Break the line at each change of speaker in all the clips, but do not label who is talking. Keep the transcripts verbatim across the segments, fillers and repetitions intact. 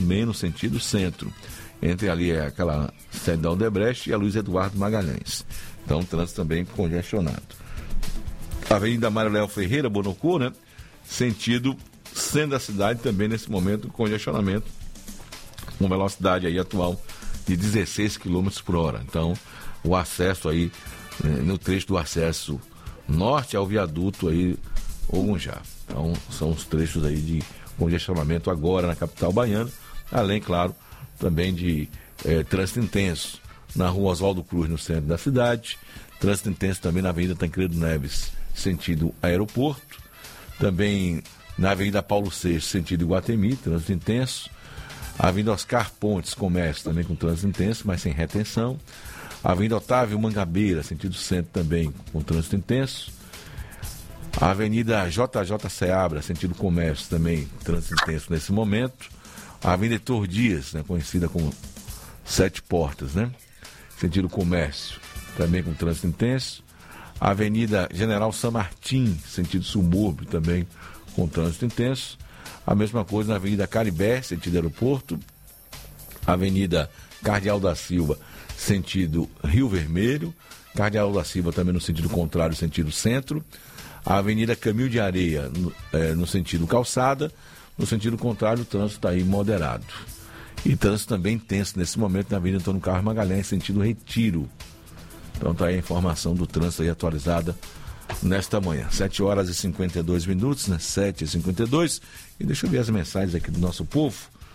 também no sentido centro, entre ali é aquela sede da Odebrecht e a Luiz Eduardo Magalhães. Então, o trânsito também congestionado. Avenida Mário Léo Ferreira, Bonocô, né? Sentido centro da cidade, também nesse momento, congestionamento, com velocidade aí atual de dezesseis quilômetros por hora. Então, o acesso aí, né, no trecho do acesso norte ao viaduto aí, Ogunjá. Então, são os trechos aí de congestionamento agora na capital baiana, além, claro, também de eh, trânsito intenso na rua Oswaldo Cruz, no centro da cidade, trânsito intenso também na Avenida Tancredo Neves, sentido aeroporto, também na Avenida Paulo sexto, sentido Iguatemi, trânsito intenso, a Avenida Oscar Pontes, comércio também com trânsito intenso, mas sem retenção, a Avenida Otávio Mangabeira, sentido centro também com trânsito intenso, a Avenida J J Seabra, sentido comércio, também trânsito intenso nesse momento. A Avenida Heitor Dias, né, conhecida como Sete Portas, né? Sentido comércio, também com trânsito intenso. A Avenida General San Martín, sentido subúrbio, também com trânsito intenso. A mesma coisa na Avenida Caribé, sentido aeroporto. A Avenida Cardeal da Silva, sentido Rio Vermelho. Cardeal da Silva também no sentido contrário, sentido centro. A Avenida Caminho de Areia, no, é, no sentido calçada, no sentido contrário, o trânsito está aí moderado. E trânsito também intenso nesse momento na Avenida Antônio Carlos Magalhães, sentido Retiro. Então está aí a informação do trânsito aí atualizada nesta manhã. sete horas e cinquenta e dois minutos, né? sete e cinquenta e dois. E deixa eu ver as mensagens aqui do nosso povo.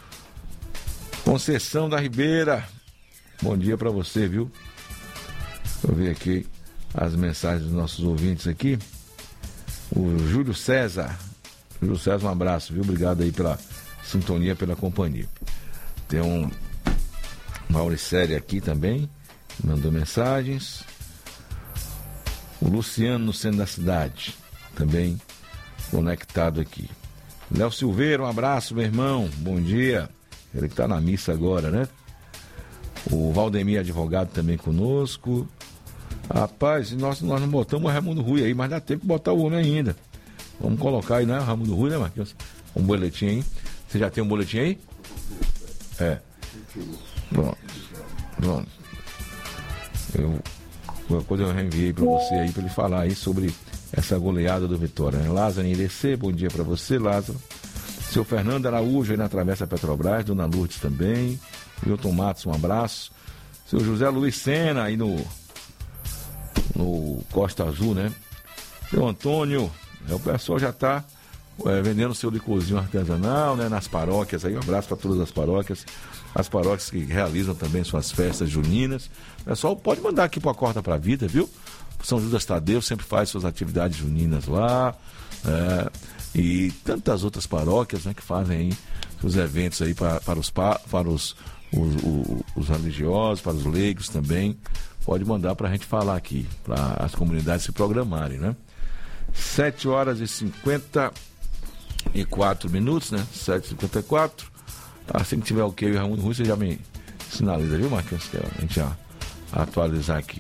Conceição da Ribeira, bom dia para você, viu? Deixa eu ver aqui as mensagens dos nossos ouvintes aqui. O Júlio César, Júlio César, um abraço, viu? Obrigado aí pela sintonia, pela companhia. Tem um Mauricélia aqui também, mandou mensagens. O Luciano no centro da cidade, também conectado aqui. Léo Silveira, um abraço, meu irmão, bom dia. Ele que está na missa agora, né? O Valdemir, advogado, também conosco. Rapaz, nós, nós não botamos o Raimundo Rui aí, mas dá tempo de botar o homem ainda. Vamos colocar aí, né? O Raimundo Rui, né, Marquinhos? Um boletim aí. Você já tem um boletim aí? É. Pronto. Pronto. Eu, qualquer coisa eu reenviei para você aí, para ele falar aí sobre essa goleada do Vitória, né? Lázaro em Irecê, bom dia para você, Lázaro. Seu Fernando Araújo aí na Travessa Petrobras, Dona Lourdes também. Milton Matos, um abraço. Seu José Luiz Sena aí no. no Costa Azul, né? Seu Antônio, é, o pessoal já está é, vendendo seu licorzinho artesanal, né? Nas paróquias aí, um abraço para todas as paróquias, as paróquias que realizam também suas festas juninas. O pessoal pode mandar aqui para a Corta para a Vida, viu? São Judas Tadeu sempre faz suas atividades juninas lá, é, e tantas outras paróquias, né, que fazem aí seus eventos aí para, para, os, para os, os, os, os religiosos, para os leigos também. Pode mandar para a gente falar aqui, para as comunidades se programarem, né? sete horas e cinquenta e quatro minutos, né? sete e cinquenta e quatro. Assim que tiver o que, o Raimundo Rui, você já me sinaliza, viu, Marquinhos? A gente já atualizar aqui.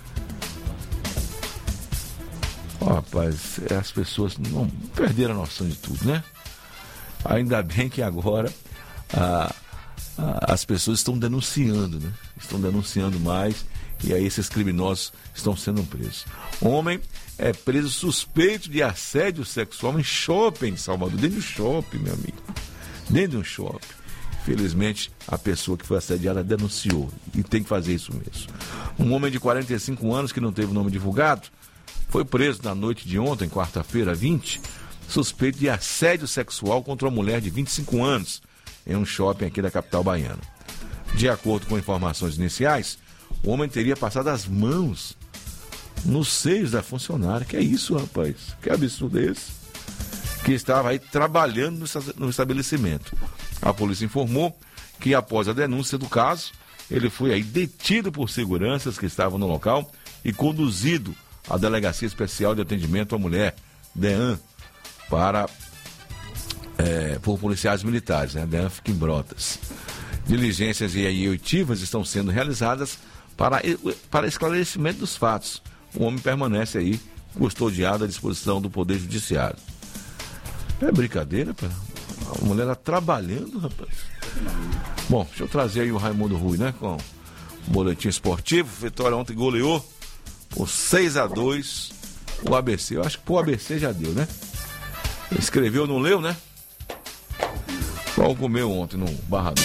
Ó, rapaz, as pessoas não perderam a noção de tudo, né? Ainda bem que agora a, a, as pessoas estão denunciando, né? Estão denunciando mais. E aí esses criminosos estão sendo presos. Homem é preso suspeito de assédio sexual em shopping em Salvador. Dentro do shopping, meu amigo. Dentro de um shopping. Felizmente, a pessoa que foi assediada denunciou. E tem que fazer isso mesmo. Um homem de quarenta e cinco anos, que não teve o nome divulgado, foi preso na noite de ontem, quarta-feira, vinte, suspeito de assédio sexual contra uma mulher de vinte e cinco anos, em um shopping aqui da capital baiana. De acordo com informações iniciais, o homem teria passado as mãos nos seios da funcionária. Que é isso, rapaz? Que absurdo é esse? Que estava aí trabalhando no estabelecimento. A polícia informou que, após a denúncia do caso, ele foi aí detido por seguranças que estavam no local e conduzido à Delegacia Especial de Atendimento à Mulher, DEAN, para, é, por policiais militares, né? DEAN fica em Brotas. Diligências e aí oitivas estão sendo realizadas para, para esclarecimento dos fatos. O homem permanece aí custodiado à disposição do Poder Judiciário. É brincadeira, pá. A mulher está trabalhando, rapaz. Bom, deixa eu trazer aí o Raimundo Rui, né? Com o boletim esportivo. Vitória ontem goleou por seis a dois o A B C. Eu acho que pro A B C já deu, né? Escreveu, não leu, né? Qual comeu ontem no Barradão?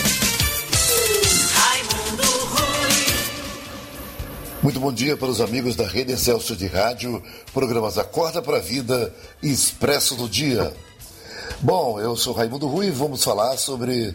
Muito bom dia para os amigos da Rede Excelsior de Rádio, programas Acorda para a Vida e Expresso do Dia. Bom, eu sou Raimundo Rui e vamos falar sobre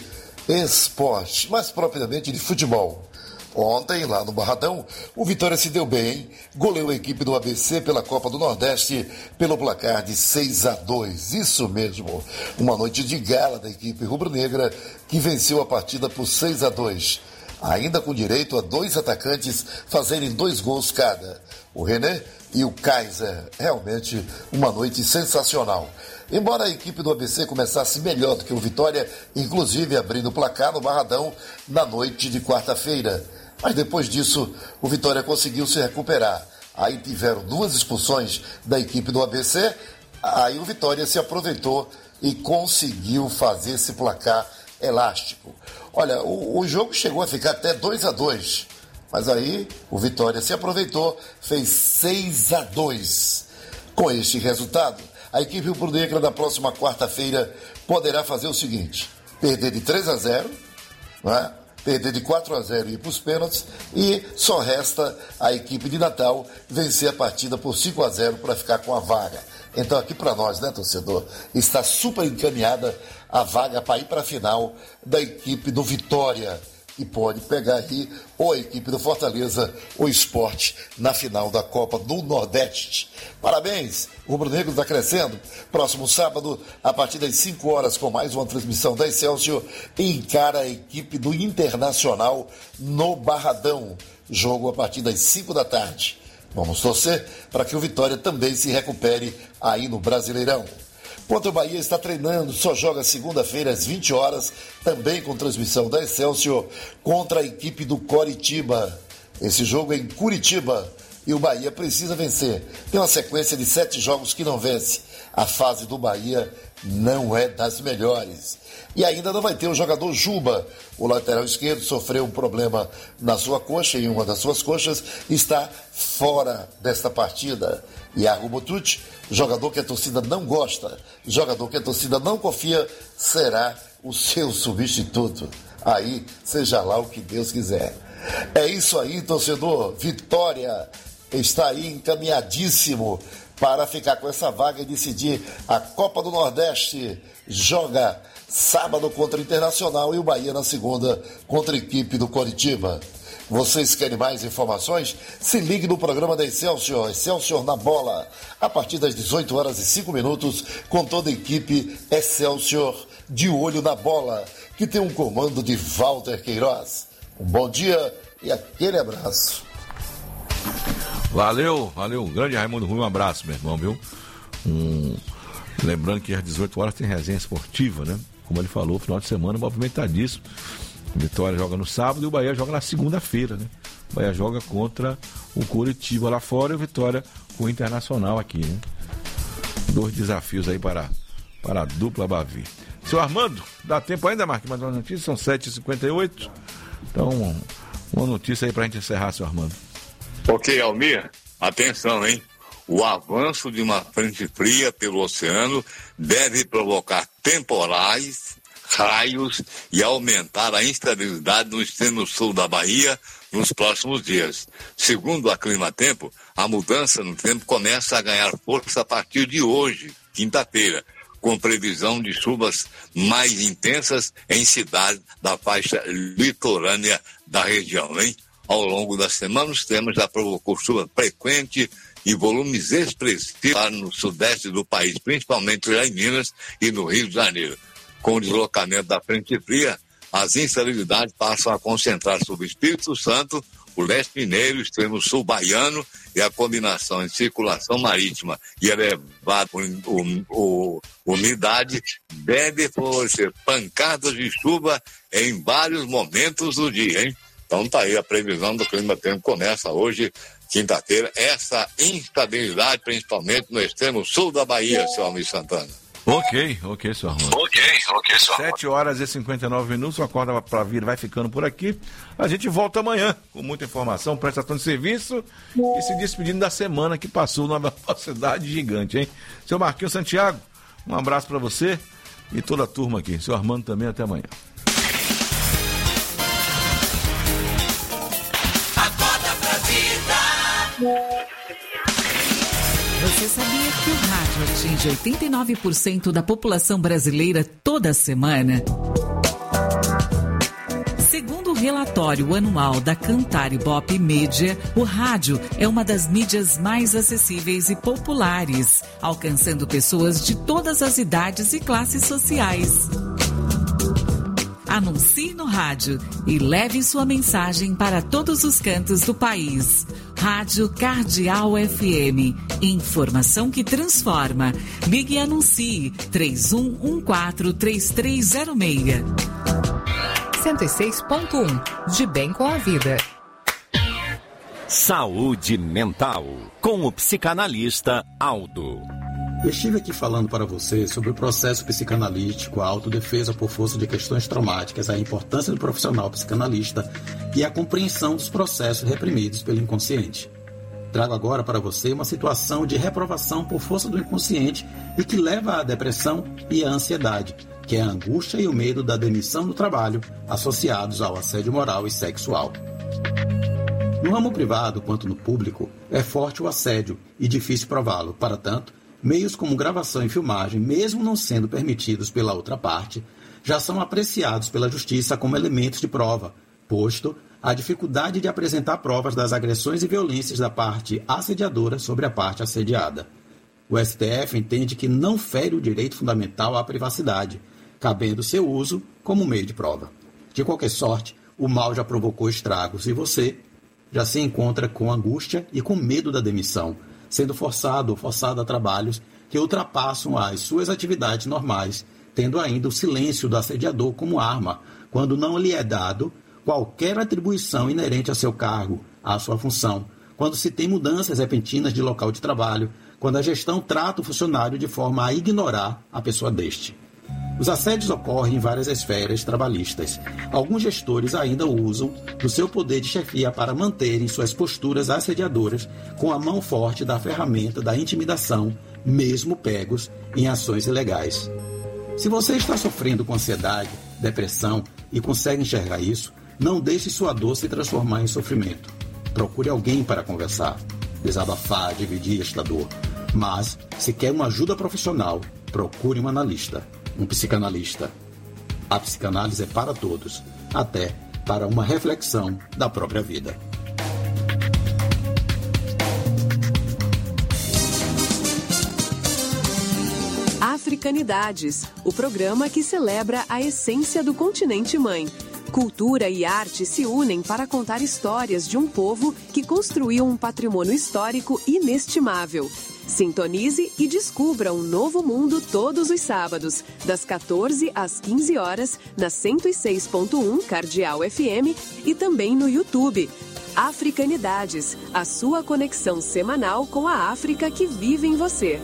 esporte, mais propriamente de futebol. Ontem, lá no Barradão, o Vitória se deu bem, goleou a equipe do A B C pela Copa do Nordeste pelo placar de seis a dois. Isso mesmo, uma noite de gala da equipe rubro-negra que venceu a partida por seis a dois. Ainda com direito a dois atacantes fazerem dois gols cada, o René e o Kaiser. Realmente uma noite sensacional. Embora a equipe do A B C começasse melhor do que o Vitória, inclusive abrindo o placar no Barradão na noite de quarta-feira. Mas depois disso, o Vitória conseguiu se recuperar. Aí tiveram duas expulsões da equipe do A B C, aí o Vitória se aproveitou e conseguiu fazer esse placar elástico. Olha, o, o jogo chegou a ficar até dois a dois, mas aí o Vitória se aproveitou, fez seis a dois. Com este resultado, a equipe rubro-negra da próxima quarta-feira poderá fazer o seguinte: perder de três a zero, não é? Perder de quatro a zero e ir para os pênaltis, e só resta a equipe de Natal vencer a partida por cinco a zero para ficar com a vaga. Então aqui para nós, né, torcedor, está super encaminhada a vaga para ir para a final da equipe do Vitória. E pode pegar aí ou a equipe do Fortaleza ou Sport na final da Copa do Nordeste. Parabéns, o Rubro Negro está crescendo. Próximo sábado, a partir das cinco horas, com mais uma transmissão da Excelsior, encara a equipe do Internacional no Barradão. Jogo a partir das cinco da tarde. Vamos torcer para que o Vitória também se recupere aí no Brasileirão. Contra o Bahia está treinando, só joga segunda-feira às vinte horas, também com transmissão da Excelsior, contra a equipe do Coritiba. Esse jogo é em Curitiba e o Bahia precisa vencer. Tem uma sequência de sete jogos que não vence. A fase do Bahia não é das melhores. E ainda não vai ter o jogador Juba. O lateral esquerdo sofreu um problema na sua coxa, em uma das suas coxas, está fora desta partida. E a Rubotucci, jogador que a torcida não gosta, jogador que a torcida não confia, será o seu substituto. Aí, seja lá o que Deus quiser. É isso aí, torcedor. Vitória está aí encaminhadíssimo para ficar com essa vaga e decidir a Copa do Nordeste. Joga sábado contra o Internacional e o Bahia na segunda contra a equipe do Coritiba. Vocês querem mais informações? Se ligue no programa da Excelsior, Excelsior na Bola, a partir das dezoito horas e cinco minutos, com toda a equipe Excelsior de olho na bola, que tem um comando de Walter Queiroz. Um bom dia e aquele abraço.
Valeu, valeu, grande Raimundo Rui, um abraço, meu irmão, viu? Um... Lembrando que às dezoito horas tem resenha esportiva, né? Como ele falou, final de semana movimentadíssimo. O Vitória joga no sábado e o Bahia joga na segunda-feira, né? O Bahia joga contra o Curitiba lá fora e o Vitória com o Internacional aqui, né? Dois desafios aí para, para a dupla Bavi. Seu Armando, dá tempo ainda, Marquinhos, mais uma notícia? São sete e cinquenta e oito. Então, uma notícia aí para a gente encerrar, seu Armando.
Ok, Almir, atenção, hein? O avanço de uma frente fria pelo oceano deve provocar temporais, raios e aumentar a instabilidade no extremo sul da Bahia nos próximos dias. Segundo a Climatempo, a mudança no tempo começa a ganhar força a partir de hoje, quinta-feira, com previsão de chuvas mais intensas em cidades da faixa litorânea da região, hein? Ao longo da semana, os temas já provocou chuva frequente e volumes expressivos no sudeste do país, principalmente lá em Minas e no Rio de Janeiro. Com o deslocamento da frente fria, as instabilidades passam a concentrar sobre o Espírito Santo, o leste mineiro, o extremo sul baiano e a combinação em circulação marítima e elevada umidade deve favorecer pancadas de chuva em vários momentos do dia, hein? Então tá aí a previsão do clima tempo, começa hoje, quinta-feira, essa instabilidade, principalmente no extremo sul da Bahia, seu Almir Santana.
Ok, ok, senhor Armando.
Ok, ok, senhor Armando.
sete horas e cinquenta e nove minutos, o Acorda pra Vida vai ficando por aqui. A gente volta amanhã com muita informação, prestação de serviço e se despedindo da semana que passou numa velocidade gigante, hein? Seu Marquinhos Santiago, um abraço para você e toda a turma aqui. Seu Armando também, até amanhã.
Acorda pra Vida.
Você sabia que o rádio atinge oitenta e nove por cento da população brasileira toda semana? Segundo o relatório anual da Cantar Ibope Mídia, o rádio é uma das mídias mais acessíveis e populares, alcançando pessoas de todas as idades e classes sociais. Anuncie no rádio e leve sua mensagem para todos os cantos do país. Rádio Cardeal F M. Informação que transforma. Ligue e anuncie três um um quatro, três três zero seis.
cento e seis ponto um. De bem com a vida.
Saúde mental. Com o psicanalista Aldo.
Eu estive aqui falando para você sobre o processo psicanalítico, a autodefesa por força de questões traumáticas, a importância do profissional psicanalista e a compreensão dos processos reprimidos pelo inconsciente. Trago agora para você uma situação de reprovação por força do inconsciente e que leva à depressão e à ansiedade, que é a angústia e o medo da demissão do trabalho associados ao assédio moral e sexual. No ramo privado quanto no público, é forte o assédio e difícil prová-lo. Para tanto, meios como gravação e filmagem, mesmo não sendo permitidos pela outra parte, já são apreciados pela justiça como elementos de prova, posto a dificuldade de apresentar provas das agressões e violências da parte assediadora sobre a parte assediada. O S T F entende que não fere o direito fundamental à privacidade, cabendo seu uso como meio de prova. De qualquer sorte, o mal já provocou estragos e você já se encontra com angústia e com medo da demissão, sendo forçado ou forçada a trabalhos que ultrapassam as suas atividades normais, tendo ainda o silêncio do assediador como arma, quando não lhe é dado qualquer atribuição inerente a seu cargo, à sua função, quando se tem mudanças repentinas de local de trabalho, quando a gestão trata o funcionário de forma a ignorar a pessoa deste. Os assédios ocorrem em várias esferas trabalhistas. Alguns gestores ainda usam do seu poder de chefia para manterem suas posturas assediadoras com a mão forte da ferramenta da intimidação, mesmo pegos em ações ilegais. Se você está sofrendo com ansiedade, depressão e consegue enxergar isso, não deixe sua dor se transformar em sofrimento. Procure alguém para conversar, desabafar, dividir esta dor. Mas, se quer uma ajuda profissional, procure um analista. Um psicanalista. A psicanálise é para todos, até para uma reflexão da própria vida.
Africanidades, o programa que celebra a essência do continente mãe. Cultura e arte se unem para contar histórias de um povo que construiu um patrimônio histórico inestimável. Sintonize e descubra um novo mundo todos os sábados, das quatorze às quinze horas, na cento e seis ponto um Cardeal F M e também no YouTube. Africanidades, a sua conexão semanal com a África que vive em você.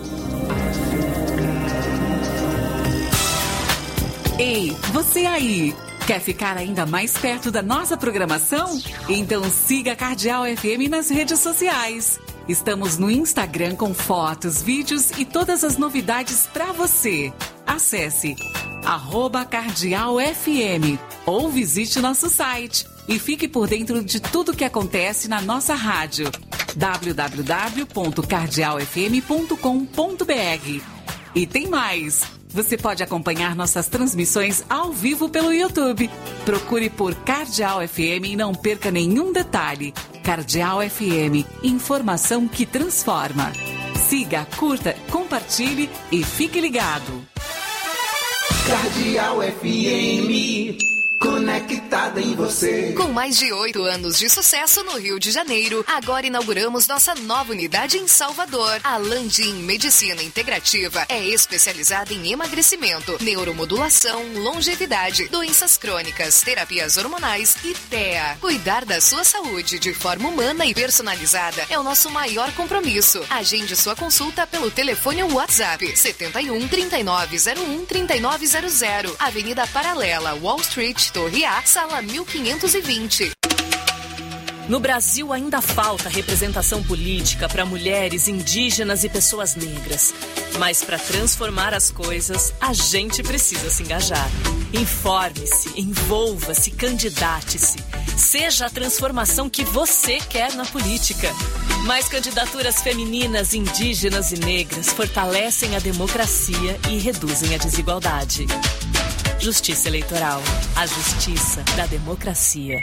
Ei, você aí! Quer ficar ainda mais perto da nossa programação? Então siga a Cardeal F M nas redes sociais. Estamos no Instagram com fotos, vídeos e todas as novidades para você. Acesse arroba Cardeal F M ou visite nosso site e fique por dentro de tudo que acontece na nossa rádio w w w ponto cardeal f m ponto com ponto b r. E tem mais! Você pode acompanhar nossas transmissões ao vivo pelo YouTube. Procure por Cardeal F M e não perca nenhum detalhe. Cardeal F M, informação que transforma. Siga, curta, compartilhe e fique ligado.
Cardeal F M.
conectada em você.
Com mais de oito anos de sucesso no Rio de Janeiro, agora inauguramos nossa nova unidade em Salvador. A Landim Medicina Integrativa é especializada em emagrecimento, neuromodulação, longevidade, doenças crônicas, terapias hormonais e T E A. Cuidar da sua saúde de forma humana e personalizada é o nosso maior compromisso. Agende sua consulta pelo telefone ou WhatsApp setenta e um, trinta e nove zero um, trinta e nove zero zero, Avenida Paralela, Wall Street, Torre A, sala mil quinhentos e vinte.
No Brasil ainda falta representação política para mulheres, indígenas e pessoas negras. Mas para transformar as coisas, a gente precisa se engajar. Informe-se, envolva-se, candidate-se. Seja a transformação que você quer na política. Mais candidaturas femininas, indígenas e negras fortalecem a democracia e reduzem a desigualdade. Justiça Eleitoral. A justiça da democracia.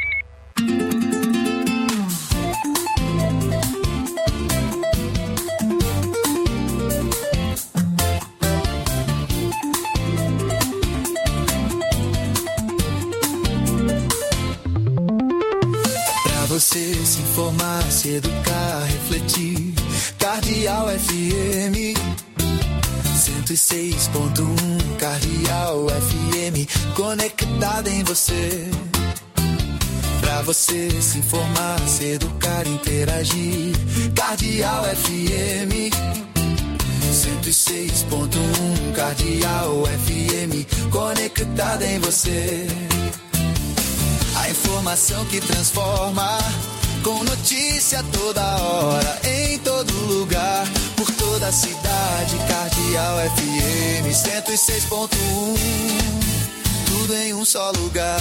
Pra você se informar, se educar, refletir. Cardeal F M cento e seis ponto um, Cardeal F M, conectada em você. Pra você se informar, se educar, interagir. Cardeal F M cento e seis ponto um, Cardeal F M, conectada em você. A informação que transforma, com notícia toda hora, em todo lugar, por toda a cidade. Cardeal F M cento e seis ponto um, tudo em um só lugar.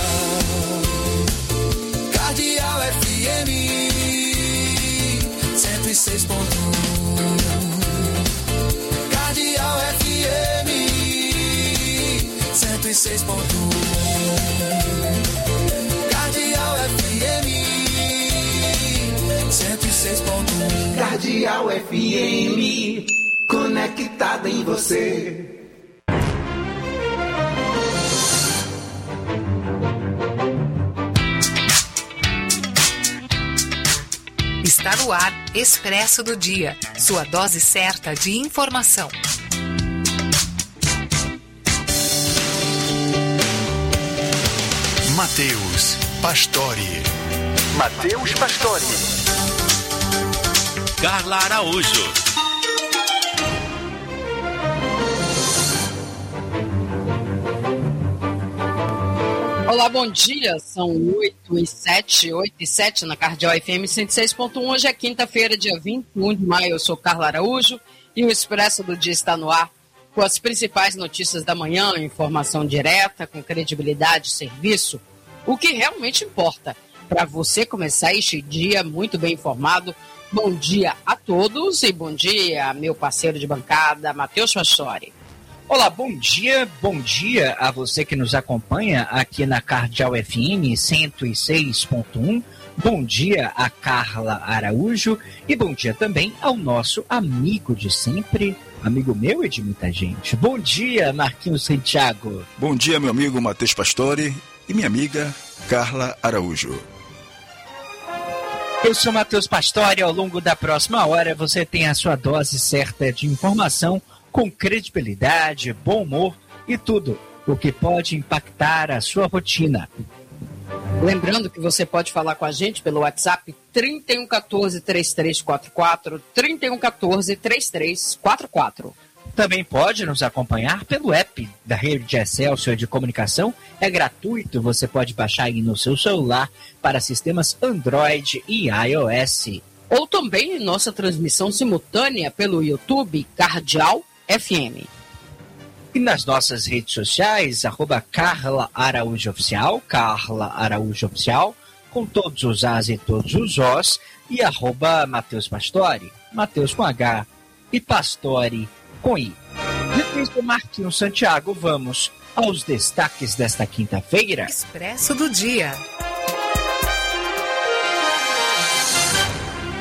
Cardeal F M cento e seis ponto um, Cardeal F M cento e seis ponto um, Cardeal F M cento e seis ponto um, Cardeal F M, conectada em você.
Está no ar, Expresso do Dia, sua dose certa de informação.
Matheus Pastore. Matheus Pastore.
Carla Araújo.
Olá, bom dia. São oito e sete, oito e sete na Cardeal F M cento e seis ponto um. Hoje é quinta-feira, dia vinte e um de maio. Eu sou Carla Araújo e o Expresso do Dia está no ar com as principais notícias da manhã, informação direta, com credibilidade e serviço. O que realmente importa para você começar este dia muito bem informado. Bom dia a todos e bom dia, meu parceiro de bancada, Matheus Pastore.
Olá, bom dia, bom dia a você que nos acompanha aqui na Cardeal F M cento e seis ponto um. Bom dia a Carla Araújo e bom dia também ao nosso amigo de sempre, amigo meu e de muita gente. Bom dia, Marquinhos Santiago.
Bom dia, meu amigo Matheus Pastore e minha amiga Carla Araújo.
Eu sou Matheus Pastore e ao longo da próxima hora você tem a sua dose certa de informação com credibilidade, bom humor e tudo o que pode impactar a sua rotina.
Lembrando que você pode falar com a gente pelo WhatsApp trinta e um, quatorze, trinta e três quarenta e quatro, trinta e um, quatorze, trinta e três quarenta e quatro.
Também pode nos acompanhar pelo app da Rede Excelsior de Comunicação. É gratuito, você pode baixar aí no seu celular para sistemas Android e iOS.
Ou também em nossa transmissão simultânea pelo YouTube Cardeal F M.
E nas nossas redes sociais, arroba Carla Araújo Oficial, Carla Araújo Oficial, com todos os As e todos os Os, e arroba Matheus Pastore, Matheus com H e Pastore com I. Dito isso, Marquinhos Santiago, vamos aos destaques desta quinta-feira.
Expresso do Dia.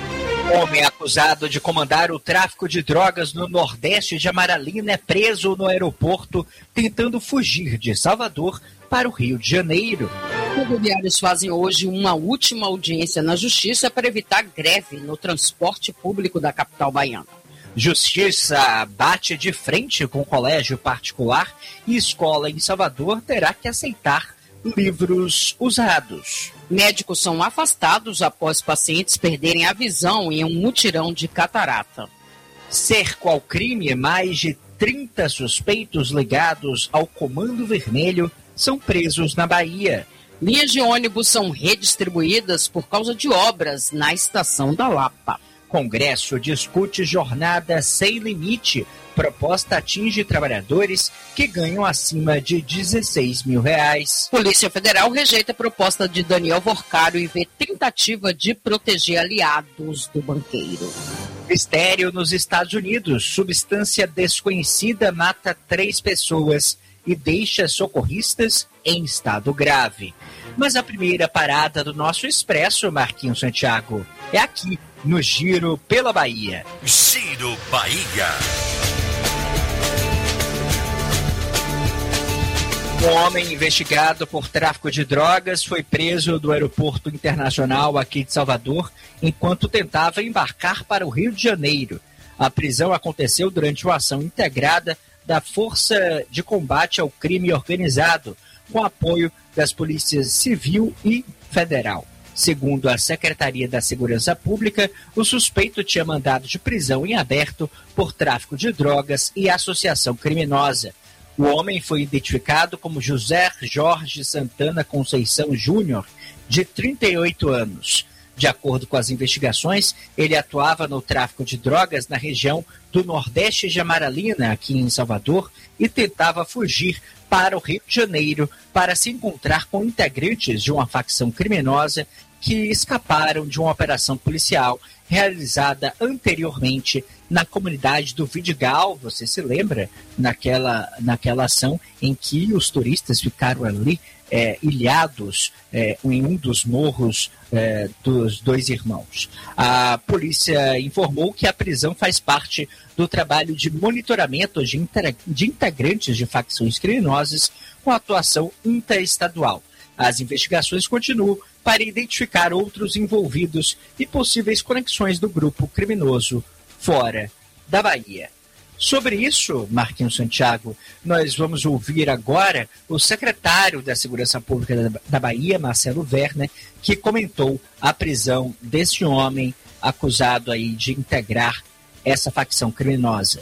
Homem acusado de comandar o tráfico de drogas no Nordeste de Amaralina é preso no aeroporto tentando fugir de Salvador para o Rio de Janeiro.
Rodoviários fazem hoje uma última audiência na Justiça para evitar greve no transporte público da capital baiana.
Justiça bate de frente com colégio particular e escola em Salvador terá que aceitar livros usados.
Médicos são afastados após pacientes perderem a visão em um mutirão de catarata.
Cerco ao crime, mais de trinta suspeitos ligados ao Comando Vermelho são presos na Bahia.
Linhas de ônibus são redistribuídas por causa de obras na estação da Lapa.
Congresso discute jornada sem limite. Proposta atinge trabalhadores que ganham acima de dezesseis mil reais.
Polícia Federal rejeita a proposta de Daniel Vorcaro e vê tentativa de proteger aliados do banqueiro.
Mistério nos Estados Unidos. Substância desconhecida mata três pessoas e deixa socorristas em estado grave. Mas a primeira parada do nosso Expresso, Marquinhos Santiago, é aqui, no Giro pela Bahia.
Giro Bahia.
Um homem investigado por tráfico de drogas foi preso do aeroporto internacional aqui de Salvador enquanto tentava embarcar para o Rio de Janeiro. A prisão aconteceu durante uma ação integrada da Força de Combate ao Crime Organizado, com apoio das polícias civil e federal. Segundo a Secretaria da Segurança Pública, o suspeito tinha mandado de prisão em aberto por tráfico de drogas e associação criminosa. O homem foi identificado como José Jorge Santana Conceição Júnior, de trinta e oito anos. De acordo com as investigações, ele atuava no tráfico de drogas na região do Nordeste de Amaralina, aqui em Salvador, e tentava fugir para o Rio de Janeiro para se encontrar com integrantes de uma facção criminosa que escaparam de uma operação policial realizada anteriormente na comunidade do Vidigal. Você se lembra naquela, naquela ação em que os turistas ficaram ali é, ilhados é, em um dos morros é, dos dois irmãos. A polícia informou que a prisão faz parte do trabalho de monitoramento de, inter... de integrantes de facções criminosas com atuação interestadual. As investigações continuam para identificar outros envolvidos e possíveis conexões do grupo criminoso fora da Bahia. Sobre isso, Marquinhos Santiago, nós vamos ouvir agora o secretário da Segurança Pública da Bahia, Marcelo Werner, que comentou a prisão desse homem acusado aí de integrar essa facção criminosa.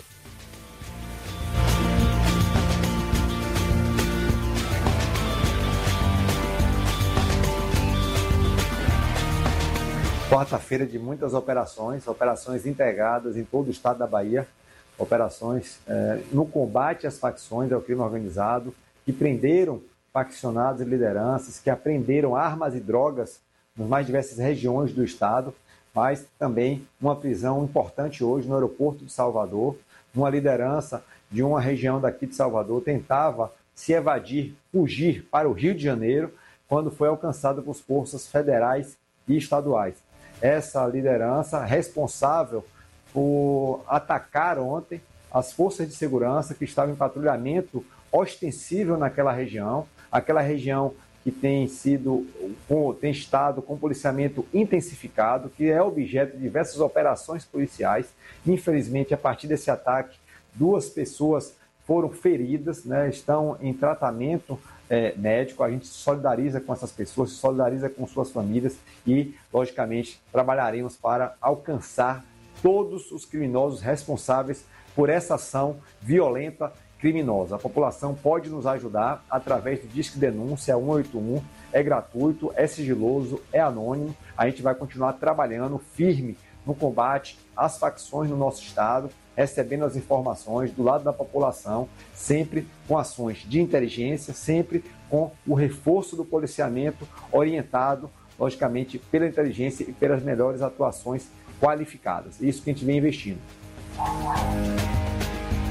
Quarta-feira de muitas operações, operações integradas em todo o estado da Bahia, operações eh, no combate às facções, ao crime organizado, que prenderam faccionados e lideranças, que apreenderam armas e drogas nas mais diversas regiões do estado, mas também uma prisão importante hoje no aeroporto de Salvador. Uma liderança de uma região daqui de Salvador tentava se evadir, fugir para o Rio de Janeiro, quando foi alcançada por forças federais e estaduais. Essa liderança responsável por atacar ontem as forças de segurança que estavam em patrulhamento ostensível naquela região, aquela região que tem sido, tem estado com policiamento intensificado, que é objeto de diversas operações policiais. Infelizmente, a partir desse ataque, duas pessoas foram feridas, né, estão em tratamento é, médico. A gente se solidariza com essas pessoas, se solidariza com suas famílias e, logicamente, trabalharemos para alcançar todos os criminosos responsáveis por essa ação violenta criminosa. A população pode nos ajudar através do Disque Denúncia um oito um, é gratuito, é sigiloso, é anônimo. A gente vai continuar trabalhando firme no combate às facções no nosso estado, recebendo as informações do lado da população, sempre com ações de inteligência, sempre com o reforço do policiamento orientado, logicamente, pela inteligência e pelas melhores atuações qualificadas. Isso que a gente vem investindo.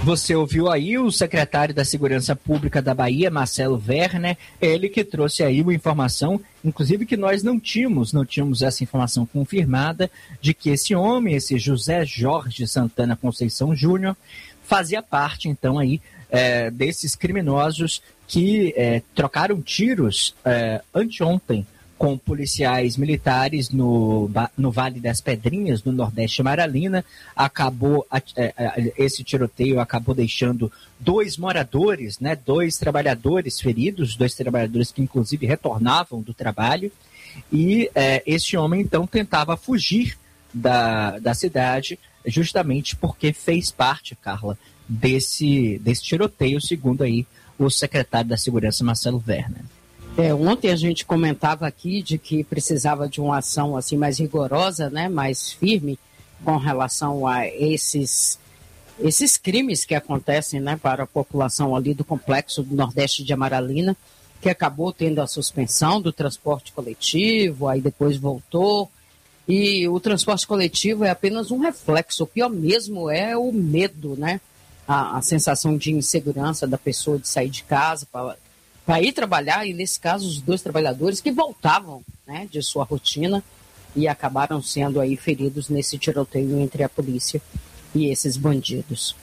Você ouviu aí o secretário da Segurança Pública da Bahia, Marcelo Werner, ele que trouxe aí uma informação, inclusive que nós não tínhamos, não tínhamos essa informação confirmada, de que esse homem, esse José Jorge Santana Conceição Júnior, fazia parte, então, aí, é, desses criminosos que é, trocaram tiros é, anteontem com policiais militares no, no Vale das Pedrinhas, no Nordeste Amaralina. Acabou, esse tiroteio acabou deixando dois moradores, né, dois trabalhadores feridos, dois trabalhadores que inclusive retornavam do trabalho, e é, esse homem então tentava fugir da, da cidade, justamente porque fez parte, Carla, desse, desse tiroteio, segundo aí o secretário da Segurança, Marcelo Werner.
É, ontem a gente comentava aqui de que precisava de uma ação assim mais rigorosa, né, mais firme com relação a esses, esses crimes que acontecem, né, para a população ali do complexo do Nordeste de Amaralina, que acabou tendo a suspensão do transporte coletivo, aí depois voltou. E o transporte coletivo é apenas um reflexo, o pior mesmo é o medo, né, a, a sensação de insegurança da pessoa de sair de casa para para ir trabalhar, e nesse caso os dois trabalhadores que voltavam, né, de sua rotina e acabaram sendo aí feridos nesse tiroteio entre a polícia e esses bandidos.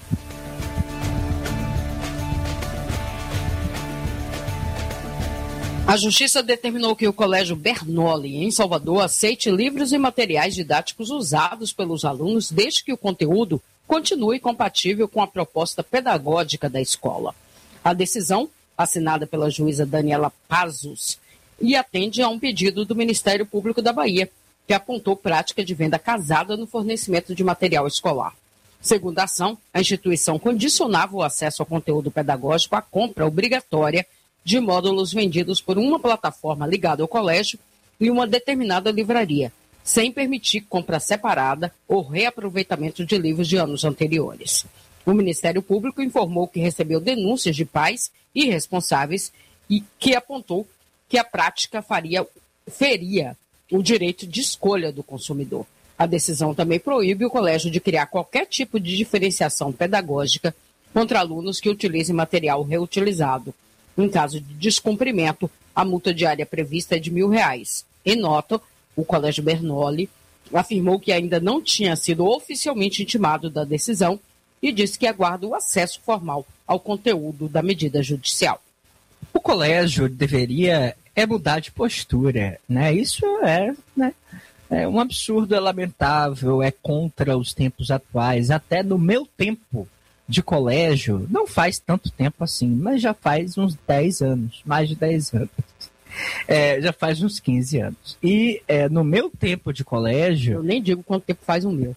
A Justiça determinou que o Colégio Bernoulli, em Salvador, aceite livros e materiais didáticos usados pelos alunos, desde que o conteúdo continue compatível com a proposta pedagógica da escola. A decisão, assinada pela juíza Daniela Pazos, e atende a um pedido do Ministério Público da Bahia, que apontou prática de venda casada no fornecimento de material escolar. Segundo a ação, a instituição condicionava o acesso ao conteúdo pedagógico à compra obrigatória de módulos vendidos por uma plataforma ligada ao colégio e uma determinada livraria, sem permitir compra separada ou reaproveitamento de livros de anos anteriores. O Ministério Público informou que recebeu denúncias de pais e responsáveis e que apontou que a prática faria, feria o direito de escolha do consumidor. A decisão também proíbe o colégio de criar qualquer tipo de diferenciação pedagógica contra alunos que utilizem material reutilizado. Em caso de descumprimento, a multa diária prevista é de mil reais. Em nota, o Colégio Bernoulli afirmou que ainda não tinha sido oficialmente intimado da decisão e disse que aguarda o acesso formal ao conteúdo da medida judicial.
O colégio deveria é mudar de postura, né? Isso é, né, é um absurdo, é lamentável, é contra os tempos atuais. Até no meu tempo de colégio, não faz tanto tempo assim, mas já faz uns dez anos, mais de dez anos. É, já faz uns quinze anos. E é, no meu tempo de colégio...
Eu nem digo quanto tempo faz o meu.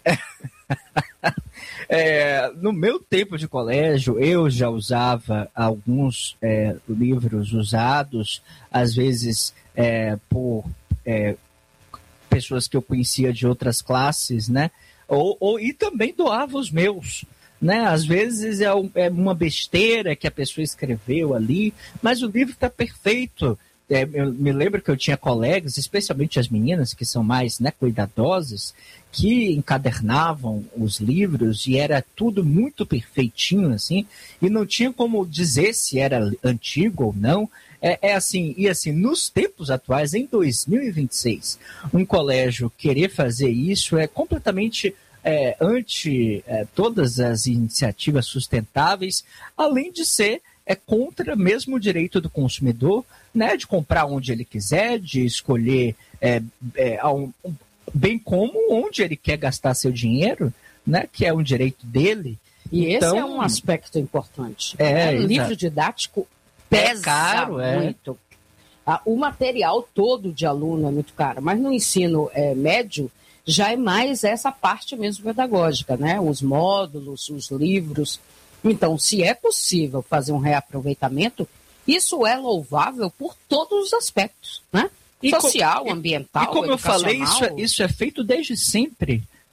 É, no meu tempo de colégio, eu já usava alguns é, livros usados, às vezes é, por é, pessoas que eu conhecia de outras classes, né? Ou, ou, e também doava os meus. Né? Às vezes é, um, é uma besteira que a pessoa escreveu ali, mas o livro está perfeito. É, eu me lembro que eu tinha colegas, especialmente as meninas que são mais, né, cuidadosas, que encadernavam os livros e era tudo muito perfeitinho, assim, e não tinha como dizer se era antigo ou não. É, é assim, e assim, nos tempos atuais, em dois mil e vinte e seis, um colégio querer fazer isso é completamente é, anti é, todas as iniciativas sustentáveis, além de ser é contra mesmo o direito do consumidor, né, de comprar onde ele quiser, de escolher é, é, um, bem como onde ele quer gastar seu dinheiro, né, que é um direito dele.
E
então,
esse é um aspecto importante.
É,
o livro didático pesa
é caro,
muito.
É.
Ah, o material todo de aluno é muito caro, mas no ensino é, médio já é mais essa parte mesmo pedagógica, né? Os módulos, os livros. Então, se é possível fazer um reaproveitamento, isso é louvável por todos os aspectos, né?
E
social,
com,
ambiental,
e como eu falei, isso é,
educacional.
isso é feito desde sempre,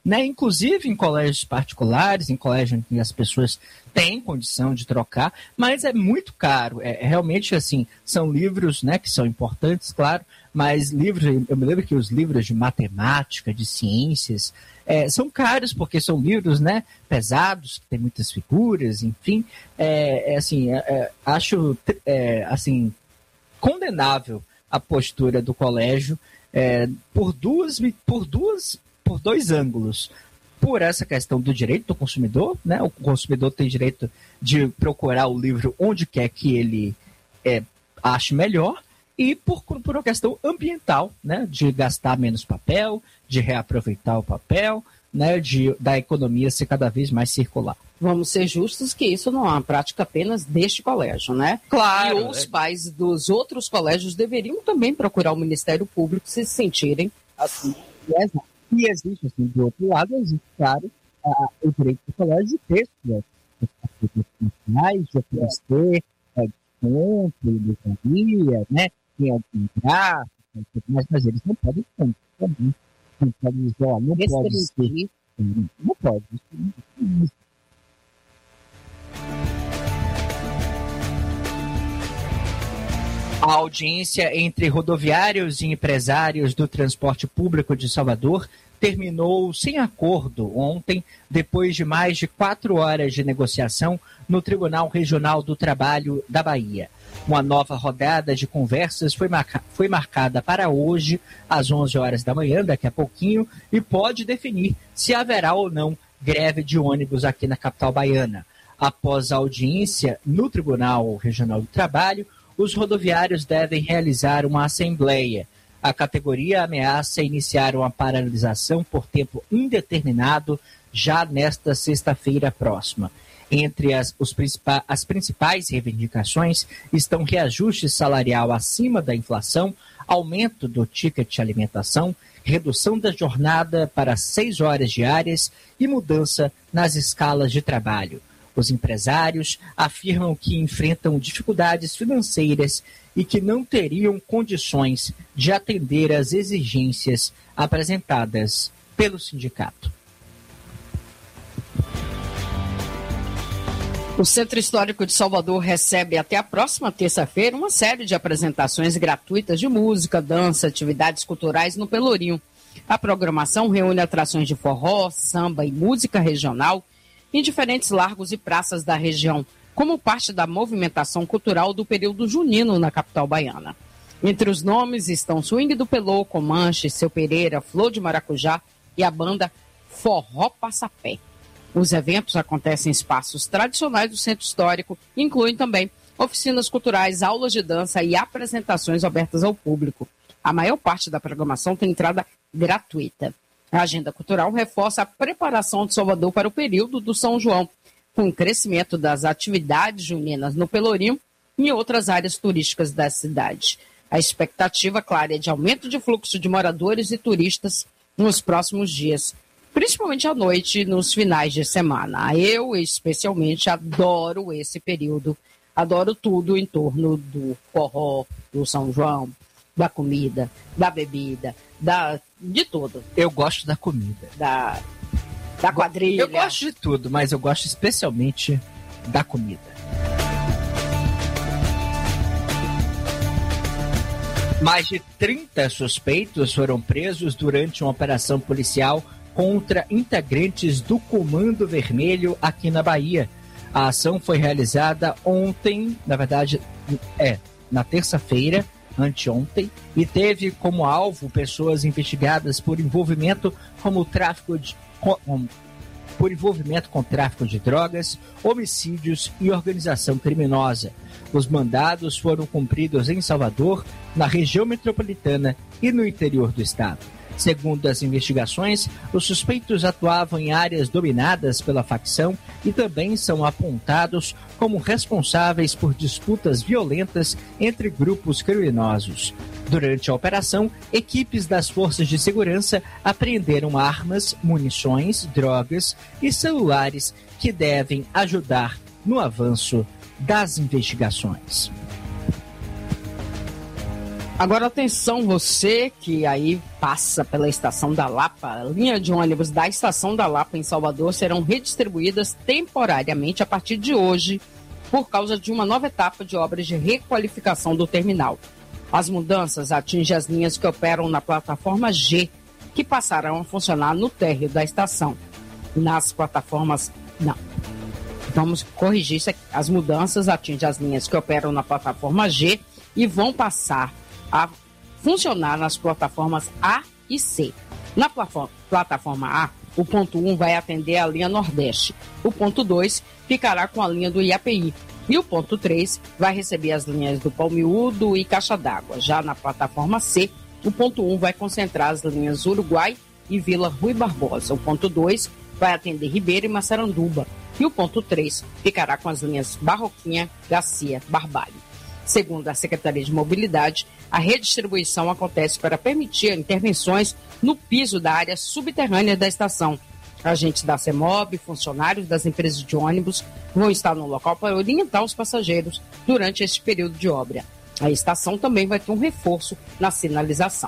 né? Inclusive em colégios particulares, em colégios em que as pessoas têm condição de trocar, mas é muito caro. É, realmente, assim, são livros, né, que são importantes, claro, mas livros, eu me lembro que os livros de matemática, de ciências, é, são caros, porque são livros, né, pesados, que tem muitas figuras, enfim. É, é assim, é, é, acho, é, assim, condenável a postura do colégio é, por duas, por duas, por dois ângulos. Por essa questão do direito do consumidor, né? O consumidor tem direito de procurar o livro onde quer que ele é, ache melhor, e por, por uma questão ambiental, né? De gastar menos papel, de reaproveitar o papel, né? De, da economia ser cada vez mais circular.
Vamos ser justos que isso não é uma prática apenas deste colégio, né?
Claro.
E os pais dos outros colégios deveriam também procurar o Ministério Público se se sentirem assim, lesados. E existe, assim, do outro lado, existe, claro, a, o direito do colégio de ter suas nacionais, de oferecer é, desconto, educaria, né? Tem algum gráfico, mas, mas eles não podem também. Não podem dizer, ó, não pode ser. Não pode. A audiência entre rodoviários e empresários do transporte público de Salvador terminou sem acordo ontem, depois de mais de quatro horas de negociação no Tribunal Regional do Trabalho da Bahia. Uma nova rodada de conversas foi, marca- foi marcada para hoje, às onze horas da manhã, daqui a pouquinho, e pode definir se haverá ou não greve de ônibus aqui na capital baiana. Após a audiência no Tribunal Regional do Trabalho, os rodoviários devem realizar uma assembleia. A categoria ameaça iniciar uma paralisação por tempo indeterminado já nesta sexta-feira próxima. Entre as, os principais, as principais reivindicações estão reajuste salarial acima da inflação, aumento do ticket de alimentação, redução da jornada para seis horas diárias e mudança nas escalas de trabalho. Os empresários afirmam que enfrentam dificuldades financeiras e que não teriam condições de atender às exigências apresentadas pelo sindicato. O Centro Histórico de Salvador recebe até a próxima terça-feira uma série de apresentações gratuitas de música, dança, atividades culturais no Pelourinho. A programação reúne atrações de forró, samba e música regional em diferentes largos e praças da região, como parte da movimentação cultural do período junino na capital baiana. Entre os nomes estão Swing do Pelô, Comanche, Seu Pereira, Flor de Maracujá e a banda Forró Passapé. Os eventos acontecem em espaços tradicionais do Centro Histórico e incluem também oficinas culturais, aulas de dança e apresentações abertas ao público. A maior parte da programação tem entrada gratuita. A agenda cultural reforça a preparação de Salvador para o período do São João, com o crescimento das atividades juninas no Pelourinho e em outras áreas turísticas da cidade. A expectativa, claro, é de aumento de fluxo de moradores e turistas nos próximos dias, principalmente à noite e nos finais de semana. Eu, especialmente, adoro esse período. Adoro tudo em torno do forró, do São João, da comida, da bebida, da, de tudo.
Eu gosto da comida.
Da, da quadrilha.
Eu gosto de tudo, mas eu gosto especialmente da comida. Mais de trinta suspeitos foram presos durante uma operação policial contra integrantes do Comando Vermelho aqui na Bahia. A ação foi realizada ontem, na verdade, é, na terça-feira, anteontem, e teve como alvo pessoas investigadas por envolvimento como tráfico de, com, por envolvimento com tráfico de drogas, homicídios e organização criminosa. Os mandados foram cumpridos em Salvador, na região metropolitana e no interior do estado. Segundo as investigações, os suspeitos atuavam em áreas dominadas pela facção e também são apontados como responsáveis por disputas violentas entre grupos criminosos. Durante a operação, equipes das forças de segurança apreenderam armas, munições, drogas e celulares que devem ajudar no avanço das investigações.
Agora atenção, você que aí passa pela Estação da Lapa, a linha de ônibus da Estação da Lapa em Salvador serão redistribuídas temporariamente a partir de hoje por causa de uma nova etapa de obras de requalificação do terminal. As mudanças atingem as linhas que operam na plataforma G, que passarão a funcionar no térreo da estação. Nas plataformas... Não. Vamos corrigir isso aqui. As mudanças atingem as linhas que operam na plataforma G e vão passar a funcionar nas plataformas A e C. Na plataforma A, o ponto um vai atender a linha Nordeste. O ponto dois ficará com a linha do I A P I. E o ponto três vai receber as linhas do Palmiúdo e Caixa d'Água. Já na plataforma C, o ponto um vai concentrar as linhas Uruguai e Vila Rui Barbosa. O ponto dois vai atender Ribeira e Massaranduba. E o ponto três ficará com as linhas Barroquinha, Garcia, Barbalho. Segundo a Secretaria de Mobilidade, a redistribuição acontece para permitir intervenções no piso da área subterrânea da estação. Agentes da CEMOB, funcionários das empresas de ônibus vão estar no local para orientar os passageiros durante este período de obra. A estação também vai ter um reforço na sinalização.